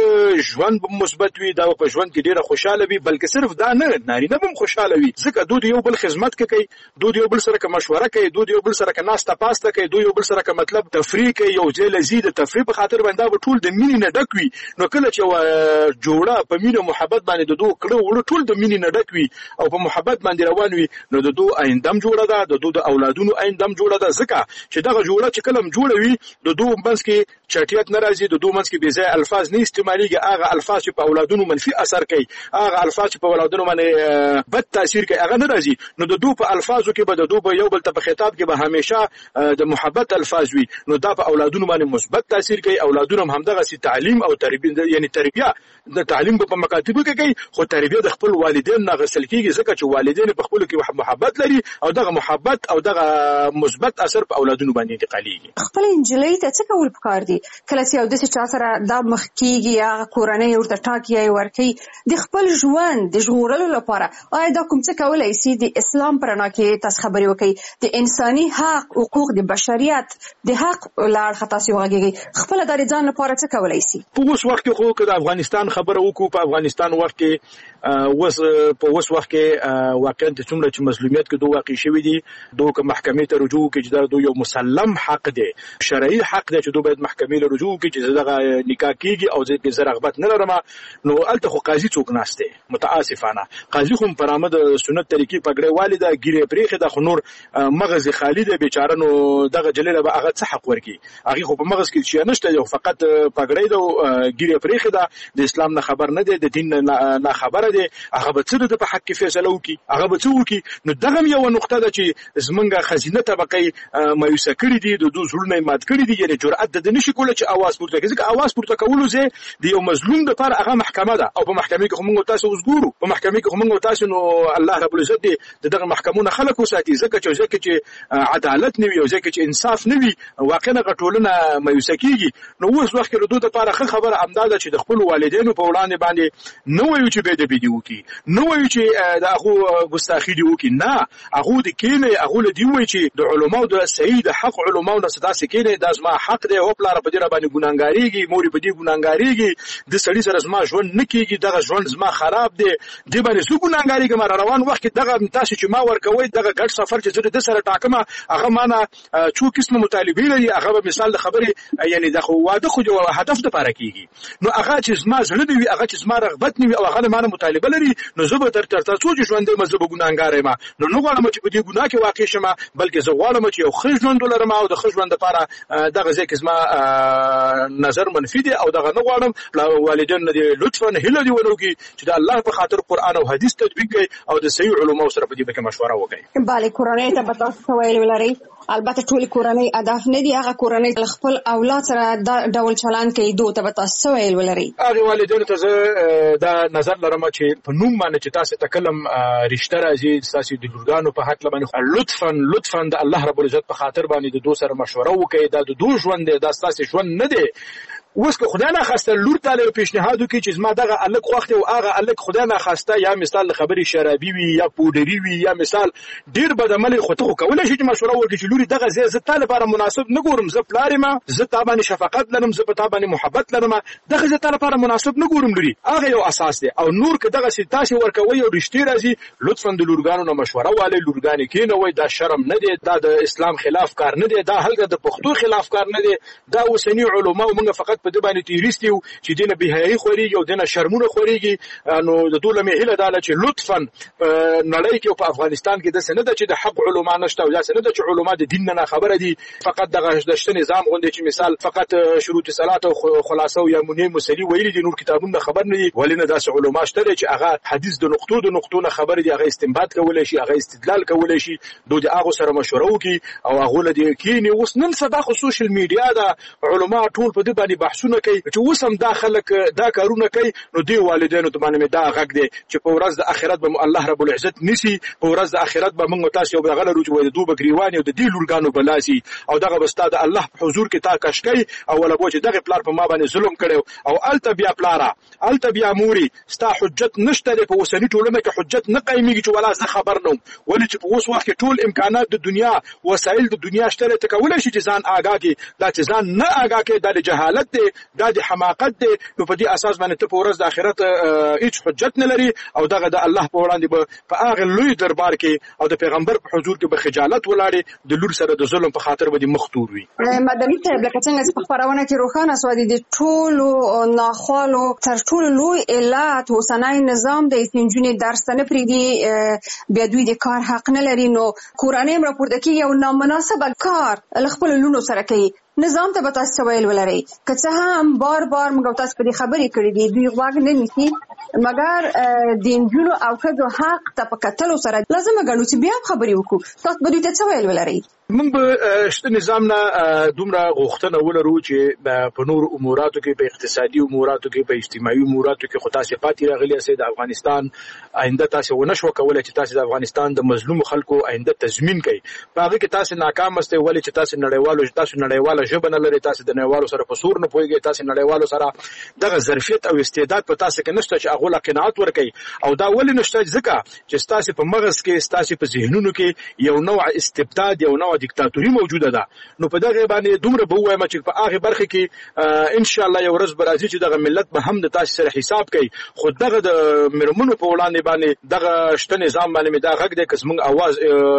د ژوند مثبت وي دا په ژوند کې ډیره خوشاله وي بلکې صرف دا نه نارینه هم خوشاله وي ځکه دوی یو بل خدمت کوي دوی یو بل سره مشوره کوي دوی یو بل سره ناسته پاسته کوي دوی یو بل سره مطلب تفریح کوي یو ځای لذید تفریح په خاطر باندې ټول د مینې نه ډک وي نو کله چې جوړه په مینه محبت باندې د دوه کړه وړ ټول د مینې نه ډک وي او په محبت باندې روان وي نو د دوه آیندم جوړه ده د دوه اولادونو آیندم جوړه ده ځکه چې دغه جوړه چې کلم جوړه وي د دوه منځ کې چټیات ناراضي د دوه منځ کې بې ځای الفاظ نه استعماليږي هغه الفاظ چې په اولادونو منفي اثر کوي هغه الفاظ چې په اولادونو باندې بد تاثیر کوي هغه ناراضي نو د دوه په الفاظو کې به د دوه یو بل ته په خطاب کې به همیشه د محبت الفاظ وي نو دا په اولادونو باندې مثبت تاثیر کوي اولادونو هم دغه سي تعلیم او تربیه یعنی تربیه د تعلیم په مکاتبو کې کوي خو تربیه د خپل والدین نه غسل کیږي ځکه چې والدین په خپل کې محبت لري او دغه محبت او دغه مثبت اثر په اولادونو باندې انتقاليږي خپل انجلۍ ته څه کول پکار دي کله چې یو د څه چا سره دا مخ کیږي یا کورنۍ ورته ټاکي ورکي د خپل ژوند د ژغورلو لپاره آیا دا کوم څه کولای شي د اسلام پرنا کې تاسو خبرې وکړي د انساني حق حقوق د بشریت د حق لار خطا سی وګړي خپل د ځان لپاره څه کولای شي په اوس وخت کې خو د افغانستان خبره وکړو په افغانستان وخت کې وس په اوس وخت کې واقعا د څومره چې مظلومیت کې دوه واقع شوی دي دوه محکمې ته رجوع کې چې دا یو مسلم حق دی شرعي حق دی چې دوی باید محکمې له رجوع کې چې دغه نکاح کیږي او ځکه زه رغبت نه لرم نو الته خو قاضي څوک ناشته متاسفانه قاضي خو پر امد سنت طریقې پګړې والده ګیره پریخه د خنور مغز خالد بیچاره نو دغه جلیله به هغه څه حق ورکی هغه خو په مغز کې شي نشته یو فقط پګړې د ګیره پریخه د اسلام نه خبر نه دی د دین نه خبره دی هغه به څه د په حق کې فیصله وکي هغه به څه وکي نو دغه یو نقطه ده چې زمونږه خزینه طبقه مایوسه کړی دي د دوه زړونه مات کړی دي یعنی جرأت د نشي کولای چې आवाज پورته کړي ځکه आवाज پورته کولو زه د یو مظلوم د پر هغه محکمه ده او په محکمه کې موږ تاسو وګورو په محکمه کې موږ تاسو نو الله رب العزت دغه محکمونه خلک وساتي ځکه چې ځکه چې عدالت نه وي او ځکه چې انصاف نه وي واقعا غټولونه مایوسه کیږي نو اوس وخت کې د دوه لپاره خبره امداده چې د خپل والدینو په وړاندې باندې نو وایو چې به د بيدیو کې نو وایو چې د هغه ګستاخی دی وکي نه هغه د کینه هغه له دی وایي چې د علماو د سید حق علماو نه صدا سکینه د ازما حق دی او پلار په دې باندې ګناګاریږي موري په دې ګناګاریږي د سړي سره ازما ژوند نکېږي دغه ژوند ازما خراب دی د باندې سو ګناګاریږي مر روان وخت دغه تاسو چې ما ورکوي دغه ګډ سفر چې زه د سره ټاکمه هغه زمانه څو قسمه مطالبه لري هغه مثال د خبرې یعنی د واده خو یو هدف د پاره کیږي نو هغه چې زما زړه دی هغه چې زما رغبت نیوي او هغه مانه مطالبه لري نو زه به تر تر څو چې ژوند مزه به ګناګار یم نو نو غواړم چې په دې ګناه کې واقع شم بلکې زه غواړم چې یو ښه ژوند ولرم او د ښه ژوند لپاره دغه ځکه زما نظر منفي دی او دغه نه غواړم والدین نه لطفا هله دی ونوږي چې د الله په خاطر قران او حدیث تطبیق کوي او د صحیح علماء سره په دې کې مشوره وکړي. bale کورنۍ ته به تاسو ویل ولري البته ټول کورنۍ اهداف نه دي هغه کورنۍ خپل اولاد سره د ډول چلان کوي دوی ته به تاسو ویل ولري. هغه والدین ته زه دا نظر لرم چې په نوم باندې چې تاسو تکلم رښتیا راځي تاسو د لورګانو په حق باندې لطفا لطفا د الله رب العزت په خاطر باندې د دوی سره مشوره وکړي دا د دوی ژوند دی دا تاسو ژوند نه دی. اوس که خدای نه خواسته لور تعالی پیشنهاد وکړي چې زما دغه الک وخت او هغه الک خدای نه خواسته یا مثال خبري شرابي وي یا پودري وي یا مثال ډیر بدعمل خو ته کولای شي چې مشوره وکړي چې لوري دغه زه زه تعالی لپاره مناسب نه ګورم زه پلار ما زه تابانه شفقت لرم زه په تابانه محبت لرم دغه زه تعالی لپاره مناسب نه ګورم لوري هغه یو اساس دی او نور که دغه سي تاسو ورکوي او رښتیا راځي لطفا د لورګانو نه مشوره والي لورګانی کې نه وای دا شرم نه دی دا د اسلام خلاف کار نه دی دا هلګه د پښتو خلاف کار نه دی دا اوسنی علما او موږ فقط په دې باندې تیریست یو چې دینه بهایي خوريږي او دینه شرمونه خوريږي نو د دوله مهله دا چې لطفا نړۍ کې په افغانستان کې د سند چې د حق علما نشته او د سند چې علما د دین نه خبره دي فقط دغه دشت نظام غونډه چې مثال فقط شروط صلات او خلاصو یا منی مسلی ویلي دي نور کتابونه خبر نه دي ولینه داس علما شته چې هغه حدیث د نقطو د نقطو نه خبر دي هغه استنباط کولای شي هغه استدلال کولای شي دوی هغه سره مشوره وکي او هغه لدی کینی اوس نن سبا خو سوشل میډیا دا علما ټول په دې باندې بحثونه کوي چې وسم دا خلک دا کارونه کوي نو دی والدینو ته باندې دا غږ دی چې په ورځ د آخرت به الله رب العزت نسی په ورځ د آخرت به موږ تاسو یو غل روج وای دوه بګریوان او د دې لورګانو بلاسي او دغه بستاد الله په حضور کې تا کشکي او ولا بوج دغه پلار په ما باندې ظلم کړو او الته بیا پلارا الته بیا موري ستا حجت نشته په وسنی ټولنه کې حجت نه قایمیږي چې ولا زه خبر نوم ولې چې په اوس وخت کې ټول امکانات د دنیا وسایل د دنیا شته ته کولای شي چې ځان آگاهي دا چې ځان نه آگاهي د جهالت دی د حماقت دی نو په دې اساس باندې ته په ورځ د آخرت هیڅ حجت نه لري او دغه د الله په وړاندې په هغه لوی دربار کې او د پیغمبر په حضور کې به خجالت ولاړي د لور سره د ظلم په خاطر باندې مختور وي. مدني صاحب لکه څنګه چې په خبرونه کې روښانه سوادي د ټولو ناخوالو تر ټولو لوی علت اوسنۍ نظام د سنجونې درس نه پریدي بیا دوی د کار حق نه لري نو کورانه راپورته کې یو نامناسب کار خپل لونو سره کوي نظام ته به تاسو ویل ولري که څه هم بار بار موږ تاسو په دې خبرې کړې دي دوی غواګ نه نیسي مګر د انجونو او ښځو حق ته په کتلو سره لازم غواړو چې بیا خبرې وکړو تاسو به دوی ته څه ویل ولري. موږ به شته نظام نه دومره غوښتنه ولرو چې په نور اموراتو کې په اقتصادي اموراتو کې په اجتماعي اموراتو کې خو تاسو پاتې راغلي اسې د افغانستان آینده تاسو ونشو کولای چې تاسو د افغانستان د مظلوم خلکو آینده تضمین کړئ په هغه کې تاسو ناکام است ولې چې تاسو نړیوالو تاسو نړیواله ژبه نه لري تاسو د نړیوالو سره په سور نه پوهیږئ تاسو نړیوالو سره دغه ظرفیت او استعداد په تاسو کې نشته چې هغه قناعت ورکړي او دا ولې نشته ځکه چې تاسو په مغز کې تاسو په ذهنونو کې یو نوع استبداد یو نوع دیکتاتوري موجوده ده نو په دغه باندې دومره به وایم چې په هغه برخه کې ان شاء الله یو ورځ برازي چې دغه ملت به هم د تاسو سره حساب کوي خو دغه د مرمنو په وړاندې باندې دغه شته نظام باندې دا غږ د قسم اواز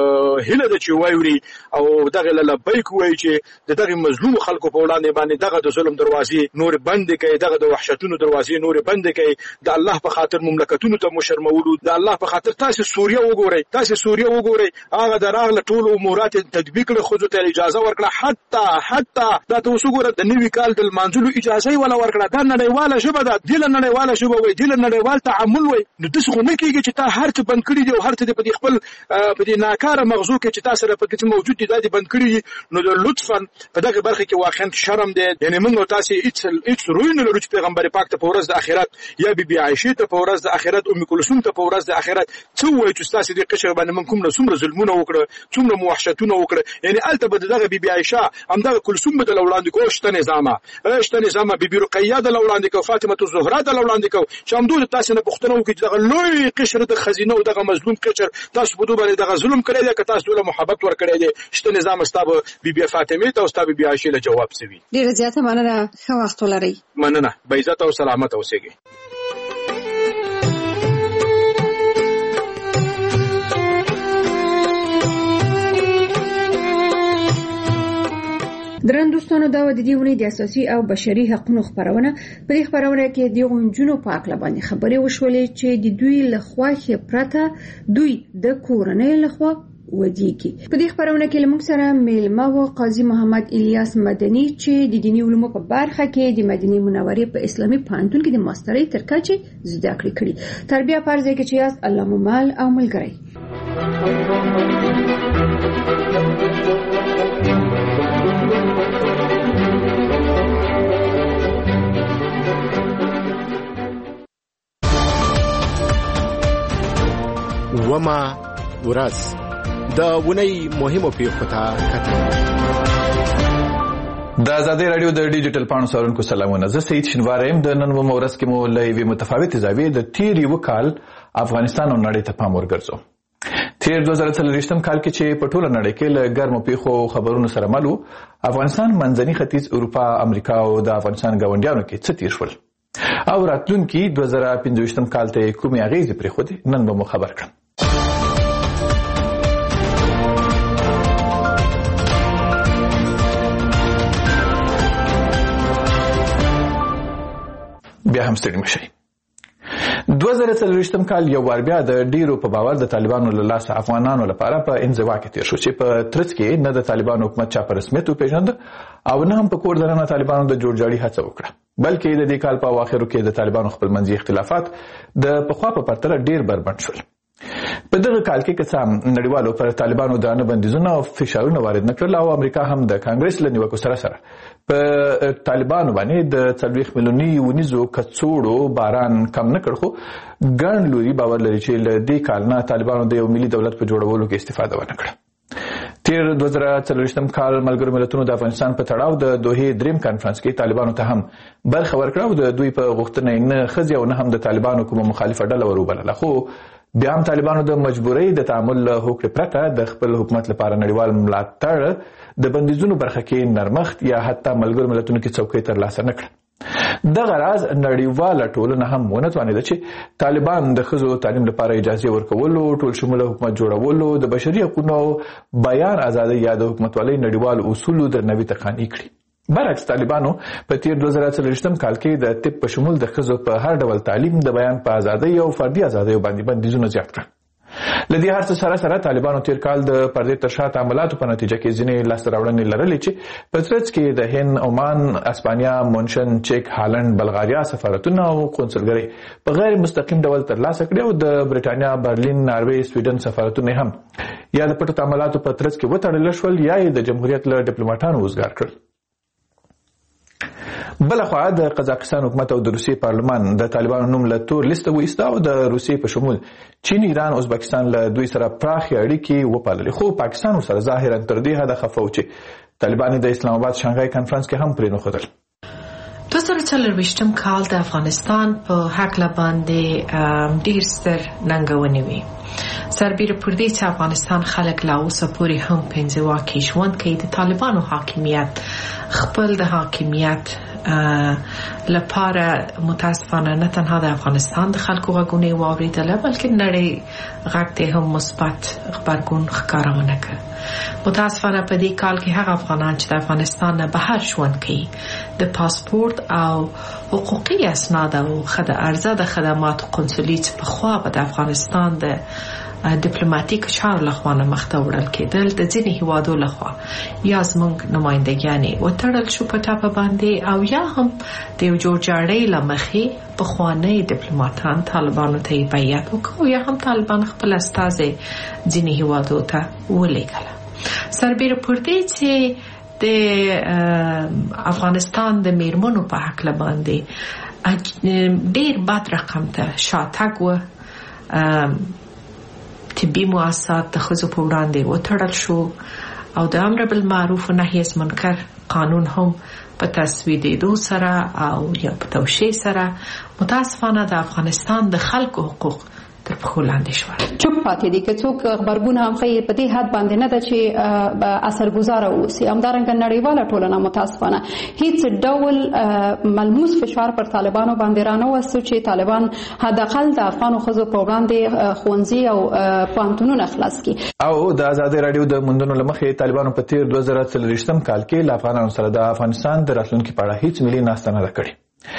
هله د چويوري او دغه لبیک وای چې دغه مظلوم خلکو په وړاندې باندې دغه د ظلم دروازې نور بند کړي دغه د وحشتونو دروازې نور بند کړي د الله په خاطر مملکتونو ته مشرمولو د الله په خاطر تاسو سوریه وګورئ تاسو سوریه وګورئ هغه دراغله ټول امورات تطبیق له خو ته اجازه ورکړه حتی حتی دا تاسو ګوره د نوی کال د منځلو اجازه ولا ورکړه دا نړیواله شوبه ده د نړیواله شوبه وي د نړیوال تعامل وي نو تاسو خو نه کیږي چې تا هر څه بند کړی دی او هر څه په خپل په دې ناکاره مغزو کې چې تاسو په کې موجود دي د بند کړی نو لطفا په دغه برخه کې واقعا شرم دی یعنی موږ تاسو هیڅ هیڅ روی نه لرو چې پیغمبر پاک ته په ورځ د آخرت یا بي بي عائشه ته په ورځ د آخرت ام کلثوم ته په ورځ د آخرت څو وایي چې تاسو دې قشر باندې من کوم څومره ظلمونه وکړه څومره موحشتونه وکړه یعنی الته به دغه بي بي عائشه همدغه کلثوم به د وړاندې کو شته نظامه شته نظامه بي بي رقیه د وړاندې کو فاطمه الزهرا د وړاندې کو چې همدغه تاسو نه پښتنو کې دغه لوی قشر د خزینه او دغه مظلوم قشر تاسو په دوه باندې دغه ظلم کړی دی که تاسو له محبت ور کړی دی شته نظام ستاب بي بي فاطمه ته او ستاب بي بي عائشه له جواب سوي ډیره زیاته مننه ښه وخت ولرئ مننه به عزت او سلامت اوسئ. درن دوستانو دا د دې ونې د اساسي او بشري حقوقو خبرونه په دې خبرونه کې د غونجونو په اړه باندې خبرې وشولې چې د دوی لخوا خبرته دوی د کورنۍ لخوا ودیږي. په دې خبرونه کې لمونږ سره میلمه و قاضي محمد الیاس مدني چې د دینی علومو په برخه کې د مدینه منورې په اسلامي پوهنتون کې د ماسترۍ تر کچې زده کړې کړې. تربیه فرض کې چې یاست الله مو مال او ملګری. وما ورځ د ونی مهمو پیښو ته کتل. د آزادۍ رادیو د ډیجیټل پاڼو سره سلامونه. زه سید شینوار یم. د نن ومه ورځ کې مو له یوې متفاوتې زاویې د تیر یو کال افغانستان او نړۍ ته پام ورګرځو. تیر دوه زره څلوېښتم کال کې چې په ټوله نړۍ کې له ګرمو پیښو خبرونو سره مل و، افغانستان منځني ختیځ اروپا امریکا او د افغانستان ګاونډیانو کې څه تیر شول او راتلونکي دوه زره پنځويشتم کال ته کومې اغیزې پرېښودې، نن به مو خبر کړم. بیا هم ستړي مشئ. دوه زره څلوېښتم کال یو وار بیا د ډیرو په باور د طالبانو له لاسه افغانانو لپاره په انزوا کې تیر شو چې په ترڅ کې نه د طالبانو حکومت چا په رسمیت وپېژند او نه هم په کور دننه طالبانو د جوړجاړي هڅه وکړه، بلکې د دې کال په اواخرو کې د طالبانو خپلمنځي اختلافات د پخوا په پرتله ډیر بربنډ شول. په دغه کال کې که څه هم نړیوالو پر طالبانو د نه بندیزونه او فشارونه وارد نه کړل او امریکا هم د کانګرس له نیوکو سره سره په طالبانو باندې د څلوېښت میلیوني ونیزو کڅوړو باران کم نه کړ، خو ګڼ لوري باور لري چې له دې کال نه طالبانو د یو ملي دولت په جوړولو کې استفاده ونه کړه. تیر دوه زره څلوېښتم کال ملګرو ملتونو د افغانستان په تړاو د دوحې دریم کانفرنس کې طالبانو ته هم برخه ورکړه او د دوی په غوښتنه نه ښځې او نه هم د طالبانو کومه مخالفه ډله ور وبلله، خو بیا هم طالبانو د مجبورۍ د تعامل له هوکړې پرته د خپل حکومت لپاره نړیوال ملاتړ د بندیزونو برخه کې نرمښت یا حتی ملګرو ملتونو کې څوکۍ ترلاسه نه کړه. دغه راز نړیواله ټولنه هم ونه توانېده چې طالبان د ښځو تعلیم لپاره اجازه ورکولو، ټول شموله حکومت جوړولو، د بشري حقوقو بیان ازادۍ یا د حکومتولۍ نړیوال اصولو درناوي ته قانع کړي. برعکس طالبانو په تیر دوه زره څلوېښتم کال کې د طب په شمول د ښځو په هر ډول تعلیم، د بیان په ازادۍ او فردي ازادۍ باندې بندیزونه زیات کړل. له دې هر څه سره سره طالبانو تیر کال د پردې تر شا تعاملاتو په نتیجه کې ځینې لاسته راوړنې لرلې چې په ترڅ کې د هند، عمان، اسپانیا، مونشن، چیک، هالند، بلغاریا سفارتونه او قونسلګرۍ په غیر مستقیم ډول ترلاسه کړي او د برېټانیا، برلین، ناروې، سویډن سفارتونه هم یا د پټو تعاملاتو په ترڅ کې وتړل شول یا یې د جمهوریت له ډیپلوماټانو وزګار کړل. بلخوا د قزاقستان حکومت او د روسیې پارلمان د طالبانو نوم له تور لیسته وایسته او د روسیې په شمول چین، ایران، ازبکستان له دوی سره پراخې اړیکې وپاللې، خو پاکستان ورسره ظاهرا تر دې حده خفه و چې طالبان د اسلام آباد شانګهای کنفرانس کې هم پرې نښودل. دوه زره څلوېښتم کال د افغانستان په هکله باندې ډیر ستر ننګونې وې، سربیره پر دې چې افغانستان خلک لا اوسه پورې هم په انزوا کې ژوند کوي. د طالبانو حاکمیت خپل د حاکمیت لپاره متاسفانه نه تنها د افغانستان د خلکو غږونه واوریدله بلکې نړۍ غږ ته هم مثبت غبرګون ښکارونه کړ. متاسفانه په دې کال کې هغه افغانان چې د افغانستان نه بهر ژوند کوي د پاسپورت او حقوقي اسناد او ارزه د خدماتو قونسلي چې پخوا به د افغانستان د ډیپلوماټیک چارو لخوا نه مخته وړل کېدل د ځینې هیوادو لخوا یا زموږ نمایندګیانې وتړل شو په ټاپه باندې او یا هم د یو جوړجاړۍ له مخې پخواني ډیپلوماټان طالبانو ته یې بیعت وکړ یا هم طالبان خپل استازی ځینې هیوادو ته ولېږله. سربیره پر دې چې د افغانستان د میرمنو په هکله باندې ډیر بد رقم ته شاتګ و، طبي مؤسسات د ښځو په وړاندې وتړل شو او د امر بالمعروف و نهي عن منکر قانون هم په تسویدېدو سره او یا په توشیح سره متاسفانه د افغانستان د خلکو حقوق تر پښو لاندې شول. چوپ پاتې دي که څوک خبرونه هم ښیي په دې حد باندې نه ده چې اثرګزاره اوسي. همدارنګه نړیواله ټولنه متاسفانه هیڅ ډول ملموس فشار پر طالبانو باندې رانهوسته چې طالبان حداقل د افغانو ښځو په وړاندې ښوونځي او پوهنتونونه خلاص کړي. او د ازادي راډیو د موندنو له مخې طالبانو په تیر دوه زره څلوېښتم کال کې له افغانانو سره د افغانستان د راتلونکي په اړه هیڅ ملي ناسته نه ده کړې،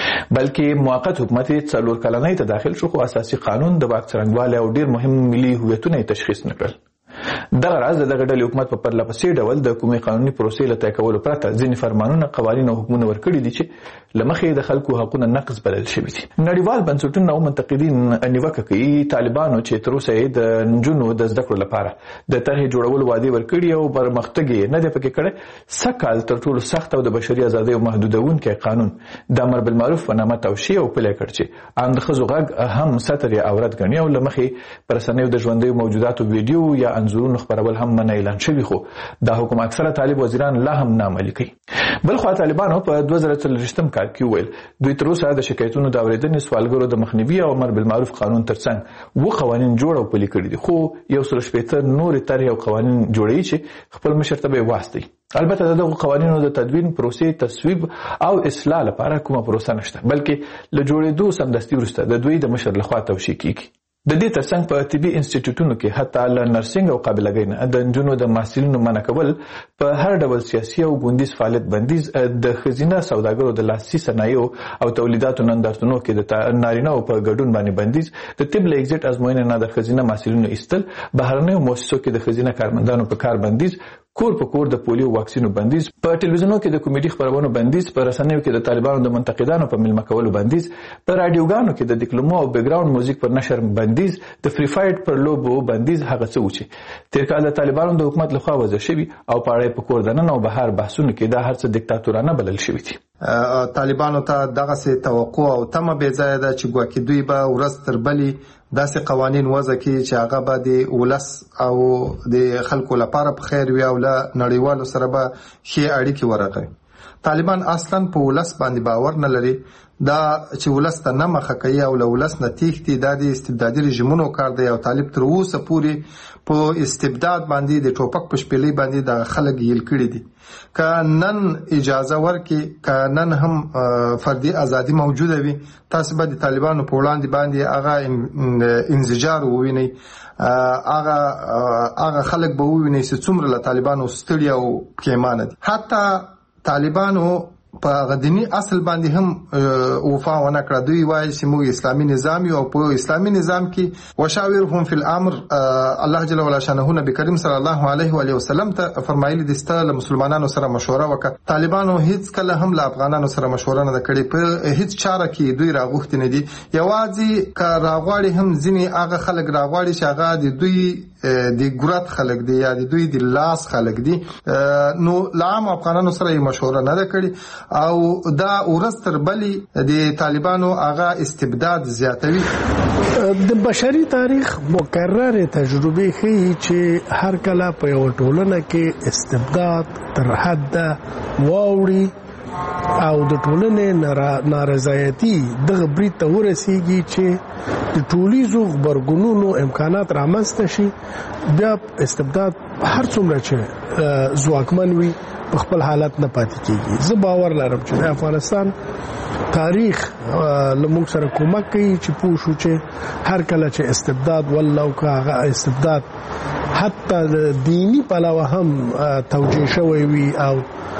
بلکې موقت حکومت یې څلور کلنۍ ته داخل شو، خو اساسي قانون د واک څرنګوالي او ډیر مهم ملي هویتونه یې تشخیص نه کړل. دغه راز د دغه ډلې حکومت په پرله پسې ډول د کومې قانوني پروسې له طی کولو پرته ځینې فرمانونه، قوانین او حکمونه ورکړي دي چې له مخې د خلکو حقونه نقض بلل شوي دي. نړیوال بنسټونه او منتقدین نیوکه کوي طالبانو چې تر اوسه یې د نجونو د زده کړو لپاره د طرحې جوړولو وعدې ورکړي او پرمختګ یې نه دی پکې کړی. سږکال تر ټولو سخت او د بشري ازادیو محدودونکی قانون د امر بالمعروف په نامه توشیح او پلی کړ چې ان د ښځو غږ هم ستر یا عورت ګڼي او له مخې په رسنیو د ژوندیو موجوداتو ویډیو یا انځورونو خپرول هم منع اعلان شوي، خو دا حکم اکثره طالب وزیران لا هم نه عملي کوي. بلخوا طالبانو په دوه زره څلوېښتم کال کې وویل دوی تر اوسه د شکایتونو د اورېدنې، سوالګرو د مخنیوي او امر بالمعروف قانون ترڅنګ اووه قوانین جوړ او پلي کړي دي، خو یو سل شپېته نورې طرحې او قوانین جوړوي چې خپل مشر ته به یې واستوي. البته د دغو قوانینو د تدوین پروسې تصویب او اصلاح لپاره کومه پروسه نشته، بلکې له جوړېدو سمدستي وروسته د دوی د مشر لخوا توشیح کیږي. د دې ترڅنګ په طبي انسټیټیوټونو کې حتی له نرسنګ او قابلګۍ نه د نجونو د محصلینو منع کول، په هر ډول سیاسي او ګوندیز فعالیت بندیز، د ښځینه سوداګرو د لاسي صنایعو او تولیداتو نندارتونو کې د نارینه‌و په ګډون باندې بندیز، د طب له ایګزټ ازموینې نه د ښځینه محصلینو ایستل، بهرنیو مؤسسو کې د ښځینه کارمندانو په کار بندیز، کور په کور د پولیو واکسینو بندیز، په ټلویزیونونو کې د کمیډي خبرونو بندیز، په رسنیو کې د طالبانو د منتقدانو په ملمه کولو بندیز، په رادیوګانو کې د ډیکلمو او بیک ګراوند موزیک پر نشر بندیز، د فری فایټ پر لوبو بندیز. هغه څه و چې تیر کال د طالبانو د حکومت لخوا وضع شوي او په اړه په کور دننه او بهر بحثونو کې دا هر څه دیکتاتورانه بلل شوي دي. طالبانو ته دغه سي توقع او تمه بې ځایه ده چې ګواکې دوی به ورځ تر بلې داسې قوانین وضع کړي چې هغه به د ولس او د خلکو لپاره په خیر وي او له نړیوالو سره به ښې اړیکې ورغوي. طالبان اصلا په ولس باندې باور نه لري، دا چې ولس ته نه مخه کوي او له ولس نه تېښتي، دا د استبدادي رژیمونو کار دی او طالب تر اوسه پورې په استبداد باندې د ټوپک په شپېلۍ باندې د خلک یل کړي دي. که نن اجازه ورکړي، که نن هم فردي ازادي موجوده وي، تاسو به د طالبانو په وړاندې باندې هغه انزجار ووینئ، هغه هغه خلک به ووینئ چې څومره له طالبانو ستړي او پښیمانه دي. حتی طالبانو په غدنی اصل باندې هم وفا ونه کړه. دوی وایي چې موږ اسلامي نظام یو او په اسلامي نظام کې وشاورهم فی الامر، الله جل وعلا شانه نبی کریم صلی الله علیه و آله وسلم ته فرمایلی دي ستاسو له مسلمانانو سره مشوره وکړه. طالبانو هیڅ کله هم له افغانانو سره مشوره نه کړې، په هیڅ چاره کې دوی راغوښتي نه دي. یوازې که راغواړي هم ځینې هغه خلک راغواړي چې هغه د دوی د ګورات خلک دي یا د دوی د لاس خلک دي، نو لعام افغانانو سره مشوره نه ده کړې او دا ورځ تر بلې د طالبانو هغه استبداد زیاتوي. د بشري تاریخ مکرر تجربه ښیي چې هر کله په یو ټولنه کې استبداد تر حد واوړي او د ټولنې نارضایتي دغه برید ته ورسیږي چې د ټولیزو غبرګونونو امکانات رامنځته شي، بیا استبداد هر څومره چې ځواکمن وي په خپل حالت نه پاتې کیږي. زه باور لرم چې د افغانستان تاریخ له موږ سره کومک کوي چې پوه شو چې هر کله چې استبداد والله که هغه استبداد حتی د دینی پلوه هم توجیه شوی وي او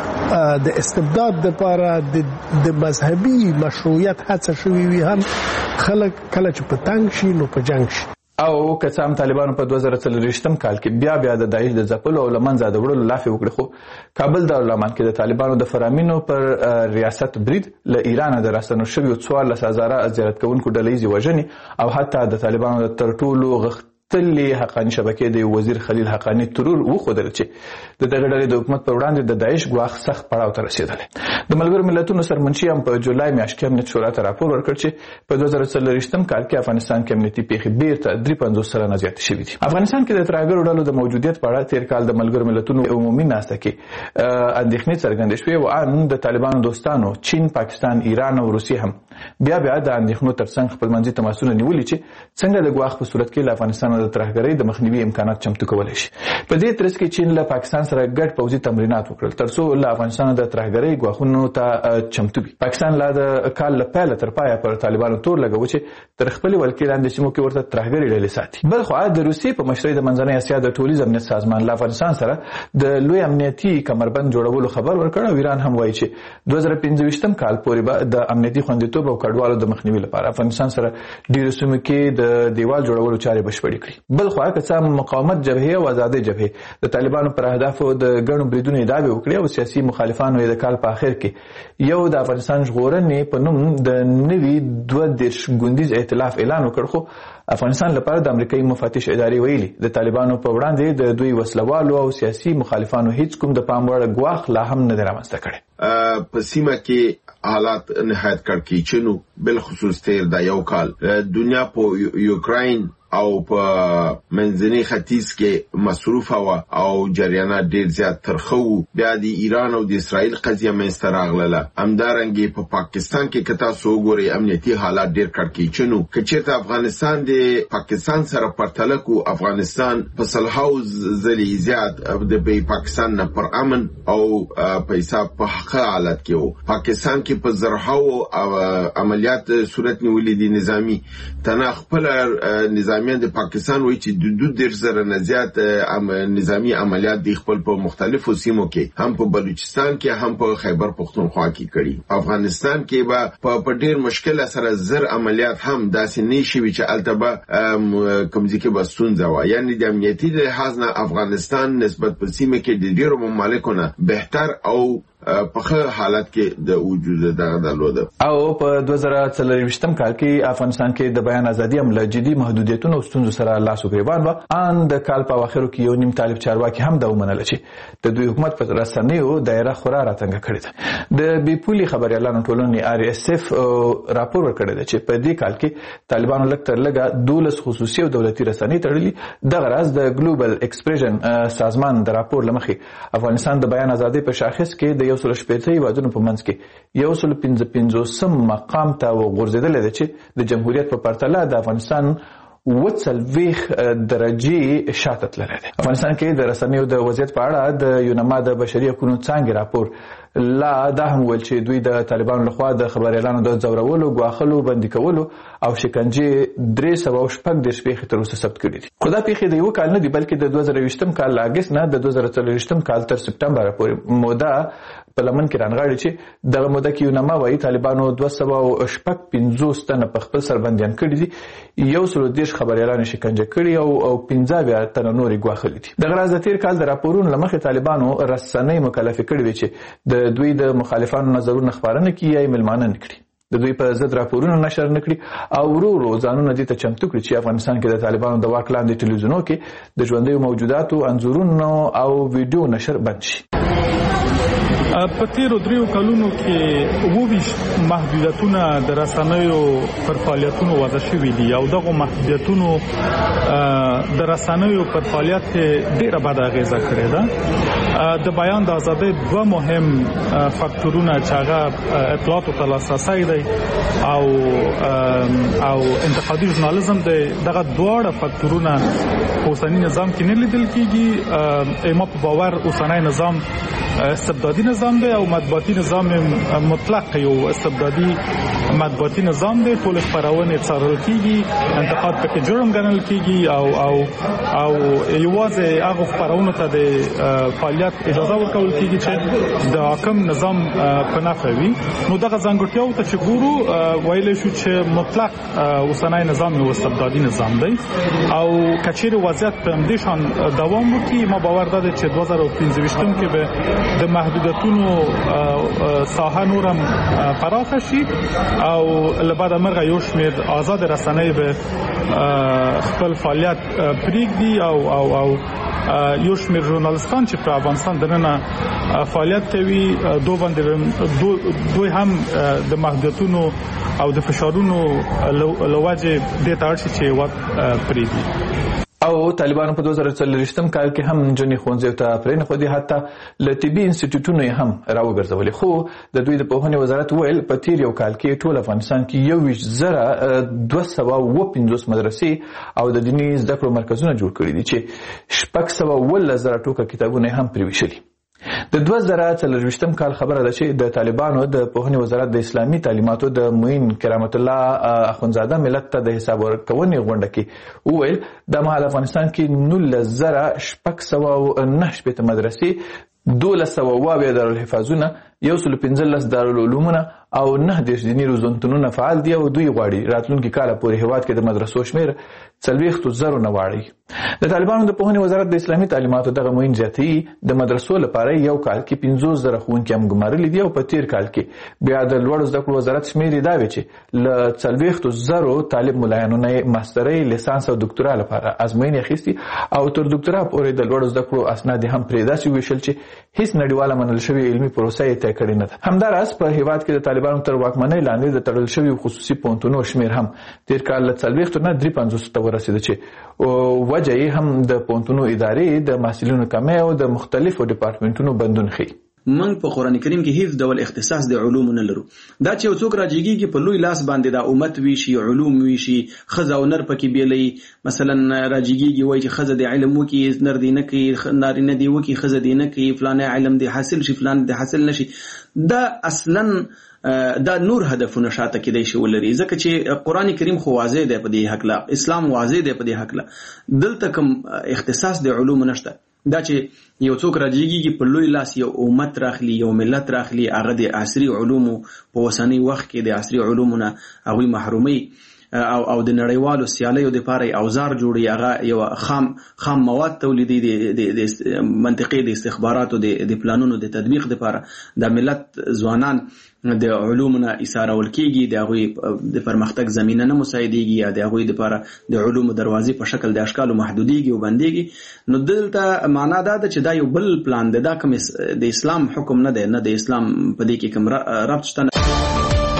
د استبداد لپاره د مذهبي مشروعیت هڅه شوی وي، هم خلک کله چې په تنګ شي نو په جنگ شي. او که څه هم طالبانو په دوه زره څلوېښتم کال کې بیا بیا د داعش د ځپلو او له منځه د وړلو لافې وکړې، خو کابل دارالمان کې د طالبانو د فرامینو پر ریاست برید، له ایرانه د راستنو شویو څوارلس هزاره زیارت کوونکو ډله ییزې وژنې او حتی د طالبانو د تر ټولو غښتلې حقاني شبکې د وزیر خلیل حقاني ترور وښودل چې د دغه ډلې د حکومت پر وړاندې د داعش ګواښ سخت پړاو ته رسېدلی. د ملګرو ملتونو سرمنشي هم په جولای میاشت کې امنیت شورا ته راپور ورکړ چې په دوه زره څلوېښتم کال کې افغانستان کې امنیتي پیښې بیرته درې پنځوس سلنه زیاتې شوي دي. افغانستان کې د ترهګرو ډلو د موجودیت په اړه تېر کال د ملګرو ملتونو عمومي ناسته کې اندېښنې څرګندې شوې او ان د طالبانو دوستانو چین، پاکستان، ایران او روسیې هم بیا بیا د اندېښنو ترڅنګ خپلمنځي تماسونه نیولي چې څنګه د ګواښ په صورت کې له افغانستان د ترهګرۍ د مخنیوي امکانات چمتو کولی شي. په دې ترڅ کې چین له پاکستان سره ګډ پوځي تمرینات وکړل ترڅو له افغانستان د ترهګرۍ ګواښونو ته چمتو وي. پاکستان لا د کال له پیله تر پایه پر طالبانو تور لګوي چې تر خپلې ولکې لاندې سیمو کې ورته ترهګرۍ ډلې ساتي. بل خوا د روسیې په مشرۍ د منځنۍ اسیا د ټولیز امنیت سازمان له افغانستان سره د لوی امنیتي کمربند جوړولو خبر ورکړ او ایران هم وایي چې دوه زره پنځه ویشتم کال پورې به د امنیتي خوندیتوب او کډوالو د مخنیوي لپاره افغانستان سره ډیرو سیمو کې د دیوال جوړولو چارې بشپړې کړي. بل خوا که څه مقاومت جبهې او آزادۍ جبهې د طالبانو پر اهدافو د ګڼو بریدونو ادعاوې وکړې او سیاسي مخالفانو یې د کال په اخر کې یو د افغانستان ژغورنې په نوم د نوي دوه دېرش ګوندیز ائتلاف اعلان وکړ. خو افغانستان لپاره د امریکایي مفتش ادارې ویلي د طالبانو په وړاندې د دوی وسلوالو او سیاسي مخالفانو هیڅ کوم د پام وړ ګواښ لا هم نه دی رامنځته کړی. په سیمه کې حالات نهایت کړکېچنو بالخصوص تیر دا یو کال دنیا په یوکراین او په منځني ختیځ کې مصروف و او جریانات ډیر زیات ترخه وو. بیا د ایران او د اسرائیل قضیه منځته راغله. همدارنګه په پاکستان کې کتا سو ګوري امنیتي حالات ډیر کړکېچنو. کچېرته افغانستان د پاکستان سره پرتله کو افغانستان په صلحو ځلې زیات د پاکستان نه پر امن او پیسې په حق حالت کې وو. پاکستان کې په زرهاو عملیات صورت نیولې دي نظامی تنه خپل نظامی د پاکستان وایي چې د دوه ډیر زره نه زیات نظامی عملیات د خپل په مختلفو سیمو کې هم په بلوچستان کې هم په خیبر پختونخوا کې کړي. افغانستان کې به په ډیر مشکل سره زر عملیات هم داسې نشي چې التبه کومځي کې بستونځه و. یعنی د امنیتي لحاظ نه افغانستان نسبت په سیمه کې د ډیرو ممالکو نه بهتر او په حالت کې د وجود دغه درلوده. او په دوه زره څلوېښتم کال کې افغانستان کې د بیان ازادي هم له جدي محدودیتونو او ستونزو سره لاس و ګریوان و. ان د کال په اواخرو کې یو نیم طالب چارواکي هم دا ومنل چې د دوی حکومت په رسنیو دایره خورا راتنګه کړې ده. د بي پولي خبريالانو ټولنې آر اس اف راپور ورکړی دی چې په دې کال کې طالبانو لږ تر لږه دولس خصوصي او دولتي رسنۍ تړلي. دغه راز د ګلوبل ایکسپریشن سازمان د راپور لمخې افغانستان د بیان ازادي په شاخص کې د یو سل شپېته هیوادونو په منځ کې یو سل پنځه پنځوسم مقام ته وغورځېدلی دی چې د جمهوریت په پرتله د افغانستان اووه څلوېښت درجې شاته تللی دی. افغانستان کې د رسنیو د وضعیت په اړه د یونما د بشري حقوقو څانګې راپور لا دا هم ویل چې دوی د طالبانو لخوا د خبريالانو د ځورولو، ګواښلو، بندي کولو او شکنجې درې سوه او شپږ دېرش پیښې تر اوسه ثبت کړي دي. خو دا پیښې د یو کال نه دي بلکې د دوه زره یوویشتم کال له اګست نه د دوه زره څلوېښتم کال تر سپټمبر پورې موده په لمن کې رانغاړي چې دغه موده کې یونما وایي طالبانو دوه سوه او شپږ پنځوس تنه په خپل سر بندیان کړي دي، یو سل دېرش خبريالان شکنجه کړي او پنځه اویا تنه نورې ګواښلي دي. دغه راز د تیر کال د راپورونو له مخې طالبانو رسنۍ مکلفې کړي دي چې د دوی د مخالفانو نظرونه خپرونه کړي یا ملمانه نه کړي، د دوی په ضد راپورونه نشر نه کړي او ورو ورو ځانونه دې ته چمتو کړي چې افغانستان کې د طالبانو د واک لاندې ټلویزیونونو کې د ژوندیو موجوداتو انځورونو او ویډیو نشر بند شي. په تیرو دریو کلونو کې اووه محدودیتونه د رسنیو پر فعالیتونو وضع شوي دي او دغه محدودیتونو د رسنیو پر فعالیت ډیره بد اغیزه کړې ده. د بیان د ازادۍ دوه مهم فاکتورونه چې هغه اطلاعاتو ته لاسرسی دی او او انتقادي ژورنالیزم دی، دغه دواړه فاکتورونه په اوسني نظام کې نه لیدل کېږي. ما په باور اوسنی نظام استبدادي نظام دی او مطبوعاتي نظام مطلق یو استبدادي مطبوعاتي نظام دی. ټول خبرونه څارل کیږي، انتقاد پکې جرم ګڼل کیږي او او او یوازې هغه خبرونه ته د فعالیت اجازه ورکول کیږي چې د حاکم نظام په نفع وي. نو دغه ځانګړتیاو ته چې ګورو ویل شو چې مطلق اوسنی نظام یو استبدادي نظام دی او کچېره وضعیت په همدې شان دوام وکړي. ما باور ده چې دوه زره پنځه ویشتم کې به د محدودیتونو فعالیتونو ساحه نورم پراخه شي او لبعد مرغه یو شمیر آزاد رسنۍ به خپل فعالیت پرېږدي او او او یو شمیر ژورنالیستان چې په افغانستان دننه فعالیت کوي دوه باندې دوی هم د محدودیتونو او د فشارونو لوجه د تارشي چې وخت پرېږدي. او طالبانو په دوه زره څلوېښتم کال کې هم جنې ښوونځیو ته پرېنه خو دي حتی له طبي انسټیټیوټونو هم راوګرځولې. خو د دوی د پوهنې وزارت ویل په تیر یو کال کې ټول افغانستان کې یو ویشت زره دوه سوه اووه پنځوس مدرسې او د دیني زده کړو مرکزونه جوړ کړي دي چې شپږ سوه اوولس زره ټوکه کتابونه هم پرې ویشلي. د دوه زره څلوېښتم کال خبره ده چې د طالبانو د پوهنې وزارت د اسلامي تعلیماتو د معین کرامت الله اخوندزاده ملت ته د حساب ورکونې غونډه کې وویل د مهال افغانستان کې نولس زره شپږ سوه نهه شپېته مدرسې دولس سوه اووه اویا دارالحفاظونه یو سل پنځلس دارالعلومونه او نه دېرش دیني روزنتونونه فعال دي او دوی غواړي راتلونکي کاله پورې هېواد کې د مدرسو شمېر څلوېښتو زرو نه واړوي. د طالبانو د پوهنې وزارت د اسلامي تعلیماتو دغه معین زیاتوي د مدرسو لپاره یو کال کې پنځوس زره ښوونکي هم ګمارلي دي او په تیر کال کې بیا د لوړو زده کړو وزارت شمېر یې دا وی چې له څلوېښتو زرو طالب ملایانو نه ماسترۍ لیسانس او دکتورا لپاره ازموینې اخیستي او تر دکتورا پورې د لوړو زده کړو اسناد هم پرې داسې ویشل چې هیڅ نړیواله منل شوې علمي پروسه یې طی کړې نه ده. همداراز په هېواد کې د طالبانو تر واکمنۍ لاندې د تړل شویو خصوصي پوهنتونونو شمېر هم تیر کال له څلوېښتو نه درې پنځوسو ته ورسېده چې وجه یې هم د پوهنتونونو ادارې د محصلینو کمی او د مختلفو ډیپارټمنټونو بندون ښیي. موږ په قرآن کریم کې هیڅ ډول اختصاص د علوم نه لرو. دا چې یو څوک راجیږي په لوی لاس باندې د امت وی شي علوم وی شي خزه او نر پکې بیلې مثلا راجیږي وای چې خزه د علم وکي نر دی نه کوي نارینه دی وکي خزه دی نه کوي فلانه علم دی حاصل شي فلان دی حاصل نشي. دا اصلا دا نور هدفونه شاته کېدای شي ولري ځکه چې قرآن کریم خو واضح دی په دې حق لا اسلام واضح دی په دې حق لا دلته کوم اختصاص د علوم نشته. دا چې یو څوک راجیږي په لوی لاس یو امت راخلي یو ملت راخلي هغه د عصري علومو په اوسنی وخت کې د عصري علومو نه هغوی محرومي او او د نړیوالو سیالیو دپاره اوزار جوړي هغه یو خام خام مواد تولیدي د منطقي د استخباراتو د پلانونو د تطبیق دپاره د ملت ځوانان د علومونه ایثارول کېږي د هغوی د پرمختګ زمینه نه مساعدېږي یا د هغوی دپاره د علومو دروازې په شکل د اشکالو محدودېږي او بندېږي. نو دلته معنا دا ده چې دا یو بل پلان دی دا کوم د اسلام حکم نه دی نه د اسلام په دې کې کوم ربط شته.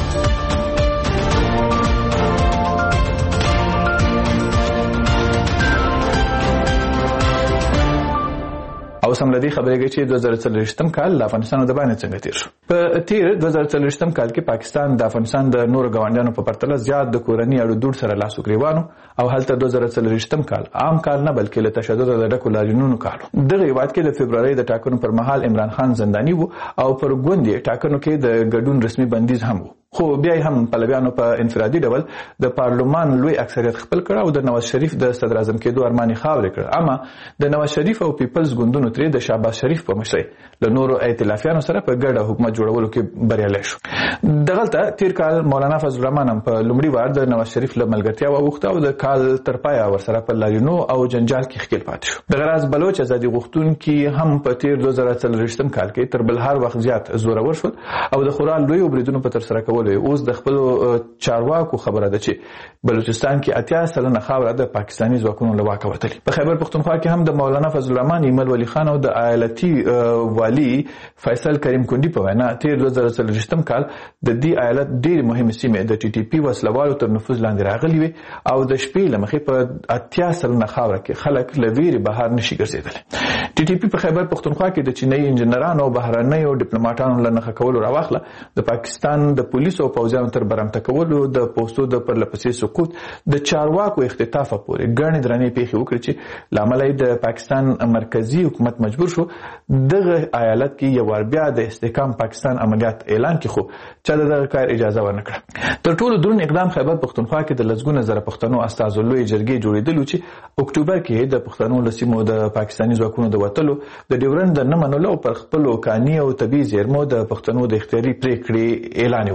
او سم لدی خبرې کوي چې دوه زره څلوېښتم کال د افغانستان د باندې څنګه تیر شو. په تیر دوه زره څلوېښتم کال کې پاکستان د افغانستان د نورو ګاونډیانو په پرتله زیات د کورني اړو دوړ سره لاس وګریوانو او هلته دوه زره څلوېښتم کال عام کال نه بلکې له تشدد د ډکو لاریونونو کال. دغه هیواد کې د فبرवरी د ټاکنو پر مهال عمران خان زنداني وو او پر ګوندې ټاکنو کې د ګډون رسمي بندیز هم وو. خو بیا هم پلویانو په انفرادي ډول د پارلمان لوی اکثریت خپل کړ او د نواز شریف د صدر اعظم کېدو ارمان خاورې کړ. اما د نواز شریف او پیپلز ګوندونو ترې د شهباز شریف په مشرۍ له نورو ائتلافیانو سره په ګډه حکومت جوړولو کې بریالی شو. دغلته تیر کال مولانا فضل الرحمن هم په لومړي وار د نواز شریف له ملګرتیا واوښته او د کال تر پایه ورسره په لاریونو او جنجال کې ښکېل پاتې شو. دغه راز بلوچ ازادي غوښتونکي هم په تیر دوه زره څلوېښتم کال کې تر بل هر وخت زیات زورور شول او د خورا لویو بریدونو په ترسره کولو اوس د خپلو چارواکو خبره ده چې بلوچستان کې اتیا سلنه خاوره د پاکستاني ځواکونو له واکه وتلې. په خیبر پښتونخوا کې هم د مولانا فضل الرحمن ایمل ولی خان او د ایالتي والی فیصل کریم کندي په وینا تیر دوه زره څلوېښتم کال د دې ایالت ډېرې مهمې سیمې د ټي ټي پي وسلوالو تر نفوذ لاندې راغلي وي او د شپې له مخې په اتیا سلنه خاوره کې خلک له ویرې بهر نشي ګرځېدلی. ټي ټي پي په خیبر پښتونخوا کې د چینایي انجنیرانو او بهرنیو ډیپلوماټانو له نښه کولو راواخله د پاکستان د پولیسو او پوځیانو تر برمته کولو د پوستو د پرلپسې سقوط د چارواکو اختطافه پورې ګڼې درنې پیښې وکړې چې له امله د پاکستان مرکزي حکومت مجبور شو دغه ایالت کې یو وار بیا د استحکام پاکستان عملیات اعلان کړي خو چا د دغه کار اجازه ورنه کړه. تر ټولو دروند اقدام خیبر پښتونخوا کې د لسګونه زره پښتنو استازو لوی جرګې جوړېدلو چې اکتوبر کې د پښتنو له سیمو د پاکستاني ځواکونو د وتلو د ډیورنډ د نه منلو پر خپلو کاني او طبیعي زیرمو د پښتنو د اختیاري پرېکړې اعلان وکړ.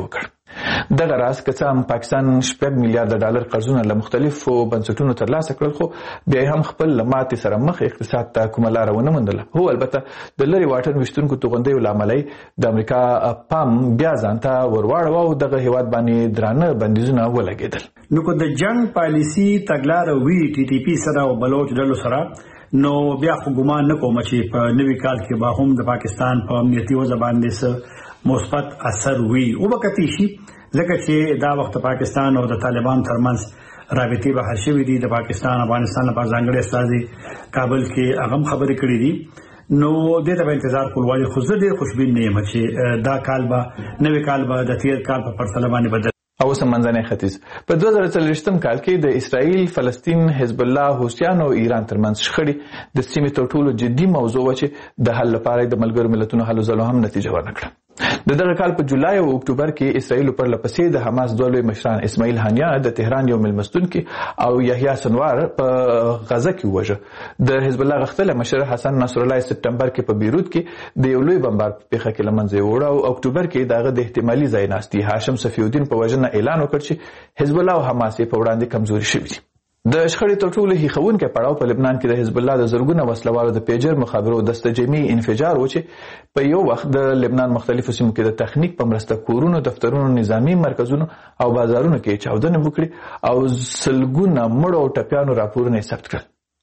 دغه راز که څه هم پاکستان شپږ میلیارډ ډالر قرضونه له مختلفو بنسټونو ترلاسه کړل خو بیا هم خپل له ماتې سره مخ اقتصاد ته کومه لاره ونه موندله. هو البته د لرې واټن ویشتونکو توغندیو له امله د امریکا پام بیا ځان ته ورواړوه او دغه هیواد باندې درانه بندیزونه ولګېدل. نو که د جنگ پالیسي تګلاره وي ټي ټي پي سره او بلوچ ډلو سره نو بیا خو ګمان نه کوم چې په نوي کال کې به هم د پاکستان په امنیتي وضع باندې څه مثبت اثر وي او وکتی شي ځکه چې دا وخت پاکستان او د طالبان ترمنځ رابطې به هر شوي دي. د پاکستان افغانستان لپاره ځانګړي استازي کابل کې هغه خبرې کړې دي نو دې ته به انتظار کول وایي. خو زه ډېر خوشبین نه یم چې دا کال به نوي کال به د تیر کال په پرتله باندې بدل. او سم منځنی ختیځ په دوه زره څلوېښتم کال کې د اسرائیل، فلسطین، حزب الله، حوثیان او ایران ترمنځ شخړې د سیمې تر ټولو جدي موضوع و چې د حل لپاره د ملګرو ملتونو هلو ځلو هم نتیجه ورنکړه. د دغه کال په جولای او اکتوبر کې اسرائیل پر لپسې د حماس دوه لوی مشران اسماعیل هانیه د تهران یو ملمستون کې او یحیی سنوار په غزه کې وژه. د حزب الله غښتلی مشر حسن نصر الله سپټمبر کې په بیروت کې د یو لوی بمبار په پیښه کې له منځه یووړه او اکتوبر کې دغه د احتمالي ځایناستي هاشم صفی الدین په وژنه اعلان وکړ چې حزب الله او حماس په وړاندې کمزوري شوي دي. د شخړې تر ټولو هیښوونکی پړاو په لبنان کې د حزب الله د زرګونه وسلوالو د پیجر مخابرو دسته جمعي انفجار و چې په یو وخت د لبنان مختلفو سیمو کې د تخنیک په مرسته کورونو، دفترونو، نظامي مرکزونو او بازارونو کې چاودنې وکړي او سلګونه مړو او ټپیانو راپورونه یې ثبت کړل.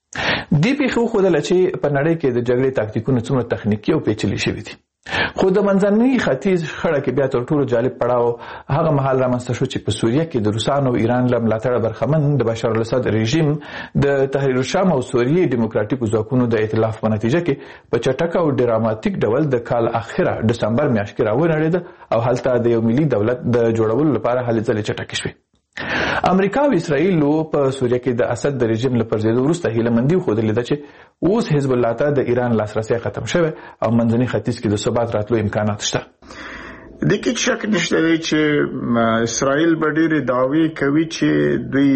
دې پیښې وښودله چې په نړۍ کې د جګړې تاکتیکونه څومره تخنیکي او پیچلي شوي دي. خو د منځني ختیځ خړه کې بیا تر ټولو جالب پړاو هغه مهال رامنځته شو چې په سوریه کې د روسانو او ایران له ملاتړه برخمن د بشار الاسد رژیم د تحریر الشام او سوریې دیموکراتیکو ځواکونو د ائتلاف په نتیجه کې په چټک او ډراماتیک ډول د کال اخره ډسمبر میاشت کې راونړېده او هلته د یو ملي دولت د جوړولو لپاره هلې ځلې چټکې شوې. امریکا او اسرائیل په سوریه کې د اسد د رژیم له پرځېدو وروسته هیلهمندي وښودلې ده چې اوس حزب الله ته د ایران لاسرسی ختم شوی او منځني ختیځ کې د ثبات راتلو امکانات شته. د کې شک نشته دی چې اسرائیل به ډېرې دعوې کوي چې دوی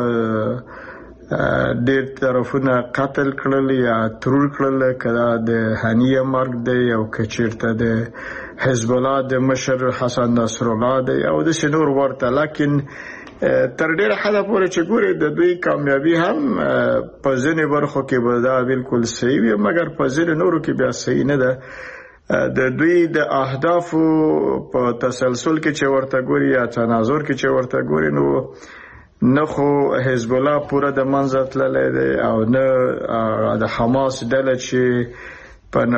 په ډېر طرفونه قتل کړل یا ترور کړل، که دا د هانیه مرګ دی او که چېرته د حزب الله د مشر حسن نصر الله دی او داسې نور ورته. لیکن تر ډېره حده پورې چې ګورې د دوی کامیابي هم په ځینې برخو کې به دا بالکل صحیح وي مګر په ځینې نورو کې بیا صحیح نه ده. د دوی د اهدافو په تسلسل کې چې ورته ګوري یا تناظر کې چې ورته ګوري نو نه خو حزب الله پوره د منځه تللی دی او نه د حماس ډله چې په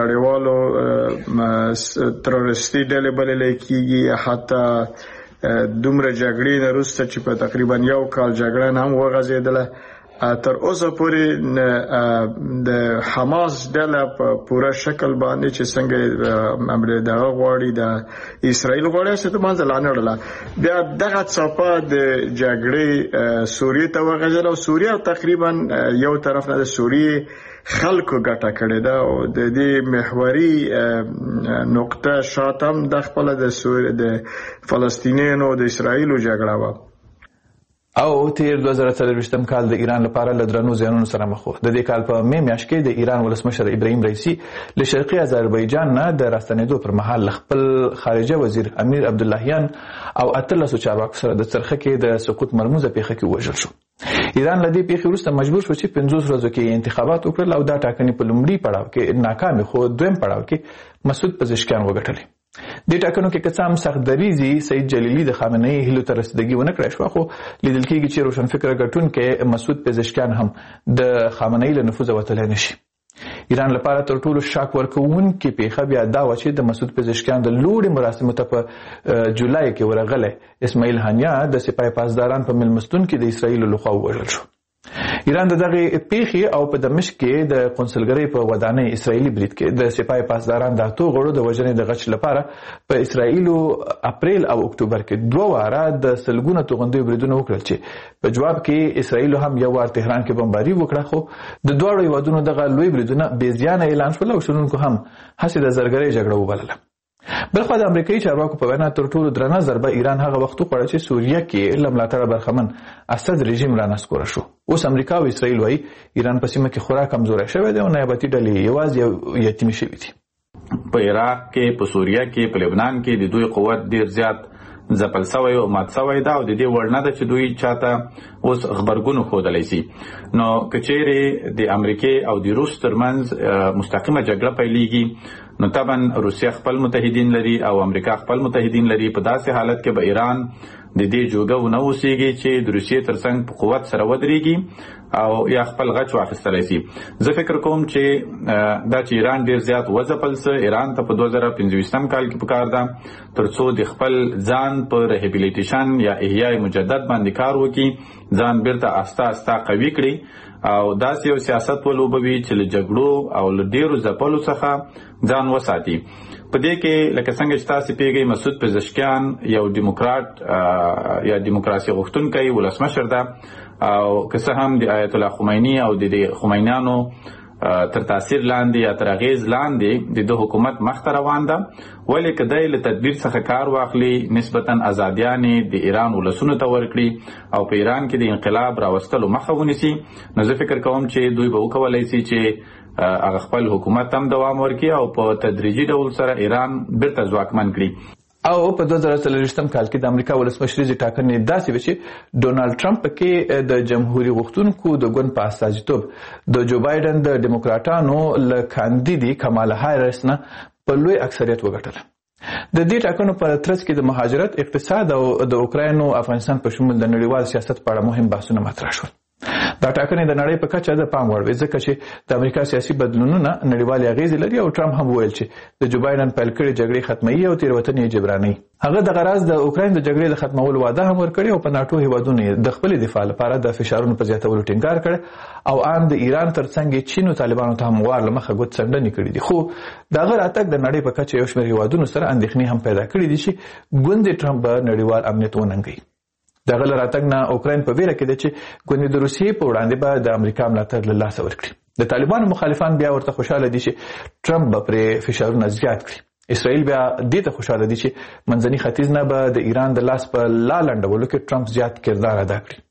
نړیوالو تروریستي ډلې بللی کېږي، حتی دومره جګړې نه وروسته چې په تقریبا یو کال جګړه نه هم وغځېدله تر اوسه پورې د حماس ډله په پوره شکل باندې چې څنګه دغه غواړي د اسرائیل غواړي چې د منځه لانړله بیا دغه څپه د جګړې سوریې ته وغځېدله او سوریه تقریبا یو طرف نه د سوریې خلکو ګټه کړې ده او د دې محوري نقطه شاتم د خپل د سوریه د فلسطینیانو د اسرائیلو جګړه و. او تیر دوه زره څلوېښتم کال د ایران لپاره له درنو زیانونو سره مخ و. د دې کال په می میاشت کې د ایران ولسمشر ابراهیم رئیسی له شرقي آذربایجان نه د راستنېدو پر مهال خپل خارجه وزیر امیر عبداللهیان او اتلسو چارواکو سره د څرخه کې د سقوط مرموزه پیښه کې وژل شو. ایران له دې پیښې وروسته مجبور شو چې پنځوس ورځو کې انتخابات وکړل او دا ټاکنې په لومړي پړاو کې ناکامې خو دویم پړاو کې مسعود پزشکیان وګټلې. دې ټاکنو کې که څه هم سخت دریځي سید جلیلي د خامنه‌ای هیلو ته رسیدګي ونه کړای شوه خو لیدل کېږي چې روشنفکره ګټونکی مسعود پزشکیان هم د خامنه‌ای له نفوذه وتلی نشي. ایران لپاره تر ټولو شاک ورکوونکې پیښه بیا دا وه چې د مسعود پزشکیان د لوړې مراسمو ته په جولای کې ورغلی اسماعیل هانیه د سپاه پاسداران په مېلمستون کې د اسرائیلو لخوا ووژل شو. ایران د دغه پیښې او په دمشق کې د قونسلګرۍ په ودانۍ اسرائیلي برید کې د سپاه پاسداران د اتو غړو د وژنې د غچ لپاره په اسرائیلو اپریل او اکتوبر کې دوه واره د سلګونه توغندیو بریدونه وکړل چې په جواب کې اسرائیلو هم یو وار تهران کې بمباري وکړه خو د دواړو هیوادونو دغه لوی بریدونه بې زیانه اعلان شول او شنونکو هم هسې د زرګرۍ جګړه وبلله. بلخوا د امریکایي چارواکو په وینا تر ټولو درنه ضربه ایران هغه وخت وخوړه چې سوریه کې له ملاتړه برخمن اسد رژیم رانسکوره شو. اوس امریکا او اسرائیل وایي ایران په سیمه کې خورا کمزوری شوی دی او نیابتي ډلې یوازې یتیمې شوي دي. په عراق کې، په سوریه کې، په لبنان کې د دوی قوت ډیر زیات ځپل شوی او مات شوی ده او د دې وړ نه ده چې دوی چاته اوس خبرګون ښودلی شي. نو که چیرې د امریکې او د روس ترمنځ مستقیمه جګړه پیلیږي نو طبعا روسیه خپل متحدین لري او امریکا خپل متحدین لري. په داسې حالت کې به ایران د دې جوګه ونه اوسېږي چې د روسیې ترڅنګ په قوت سره ودرېږي او یا خپل غچ واخیستلی شي. زه فکر کوم چې دا چې ایران ډیر زیات وځپل څه ایران ته په دوه زره پنځویشتم کال کې پکار ده ترڅو د خپل ځان په ریهیبلیټیشن یا احیاء مجدد باندې کار وکړي، ځان بیرته آسته آسته قوي کړي او داسې یو سیاست ولوبوي چې له جګړو او له ډیرو ځپلو څخه ځان وساتي. په دې کې لکه څنګه چې تاسو پیږئ مسعود پزشکیان یو دیموکرات یا دیموکراسي غوښتونکی ولسمشر ده او که څه هم د آیت الله خمینی او د خمینیانو تر تاثیر لاندې یا تر اغیز لاندې د دوه حکومت مخته روان ده، ولې که دی له تدبیر څخه کار واخلي نسبتا ازادیانې د ایران ولسونو ته ورکړي او په ایران کې د انقلاب راوستلو مخه ونیسي، نو زه فکر کوم چې دوی به وکولی شي چې هغه خپل حکومت هم دوام ورکړي او په تدریجي ډول سره ایران بیرته ځواکمن کړي. او په دوه زره څلوېښتم کال کې د امریکا ولسمشریزې ټاکنې داسې وې چې ډونالډ ټرمپ کې د جمهوریت غوښتونکو د ګوند په استازیتوب د جو بایډن د ډیموکراټانو له کاندیدې کمالا هاریس نه په لوی اکثریت وګټله. د دې ټاکنو په ترڅ کې د مهاجرت، اقتصاد او د اوکراین او افغانستان په شمول د نړیوال سیاست په اړه مهم بحثونه مطرح شول. دا ټاکنې د نړۍ په کچه د پام وړ وې ځکه چې د امریکا سیاسي بدلونونه نړیوالې اغیزې لري او ټرمپ هم وویل چې د جو بایډن پیل کړې جګړې ختموي او تېروتنې جبرانوي. هغه د غرض د اوکراین د جګړې د ختمولو وعده هم ورکړې او په ناټو هیوادونو د خپل دفاع لپاره د فشارونو په زیاتولو ټینګار کړ او ان د ایران ترڅنګ چین او طالبانو ته هم وار لمخه ګوت څنډنې کړې دي. خو دا غیر اتک د نړۍ په کچه یو شمېر هیوادونو سره اندېښنې هم پیدا کړې دي چې ګوند ټرمپ به نړیوال امنیت وننګوي. دغه له راتګ نه اوکراین په ویره کې ده چې ګوندې د روسیې په وړاندې به د امریکا ملاتړ له لاسه ورکړي. د طالبانو مخالفان بیا ورته خوشاله دي چې ټرمپ به پرې فشارونه زیات کړي. اسرائیل بیا دې ته خوشاله دي چې منځني ختیځ نه به د ایران د لاس په لا لنډولو کې ټرمپ زیات کردار ادا کړي.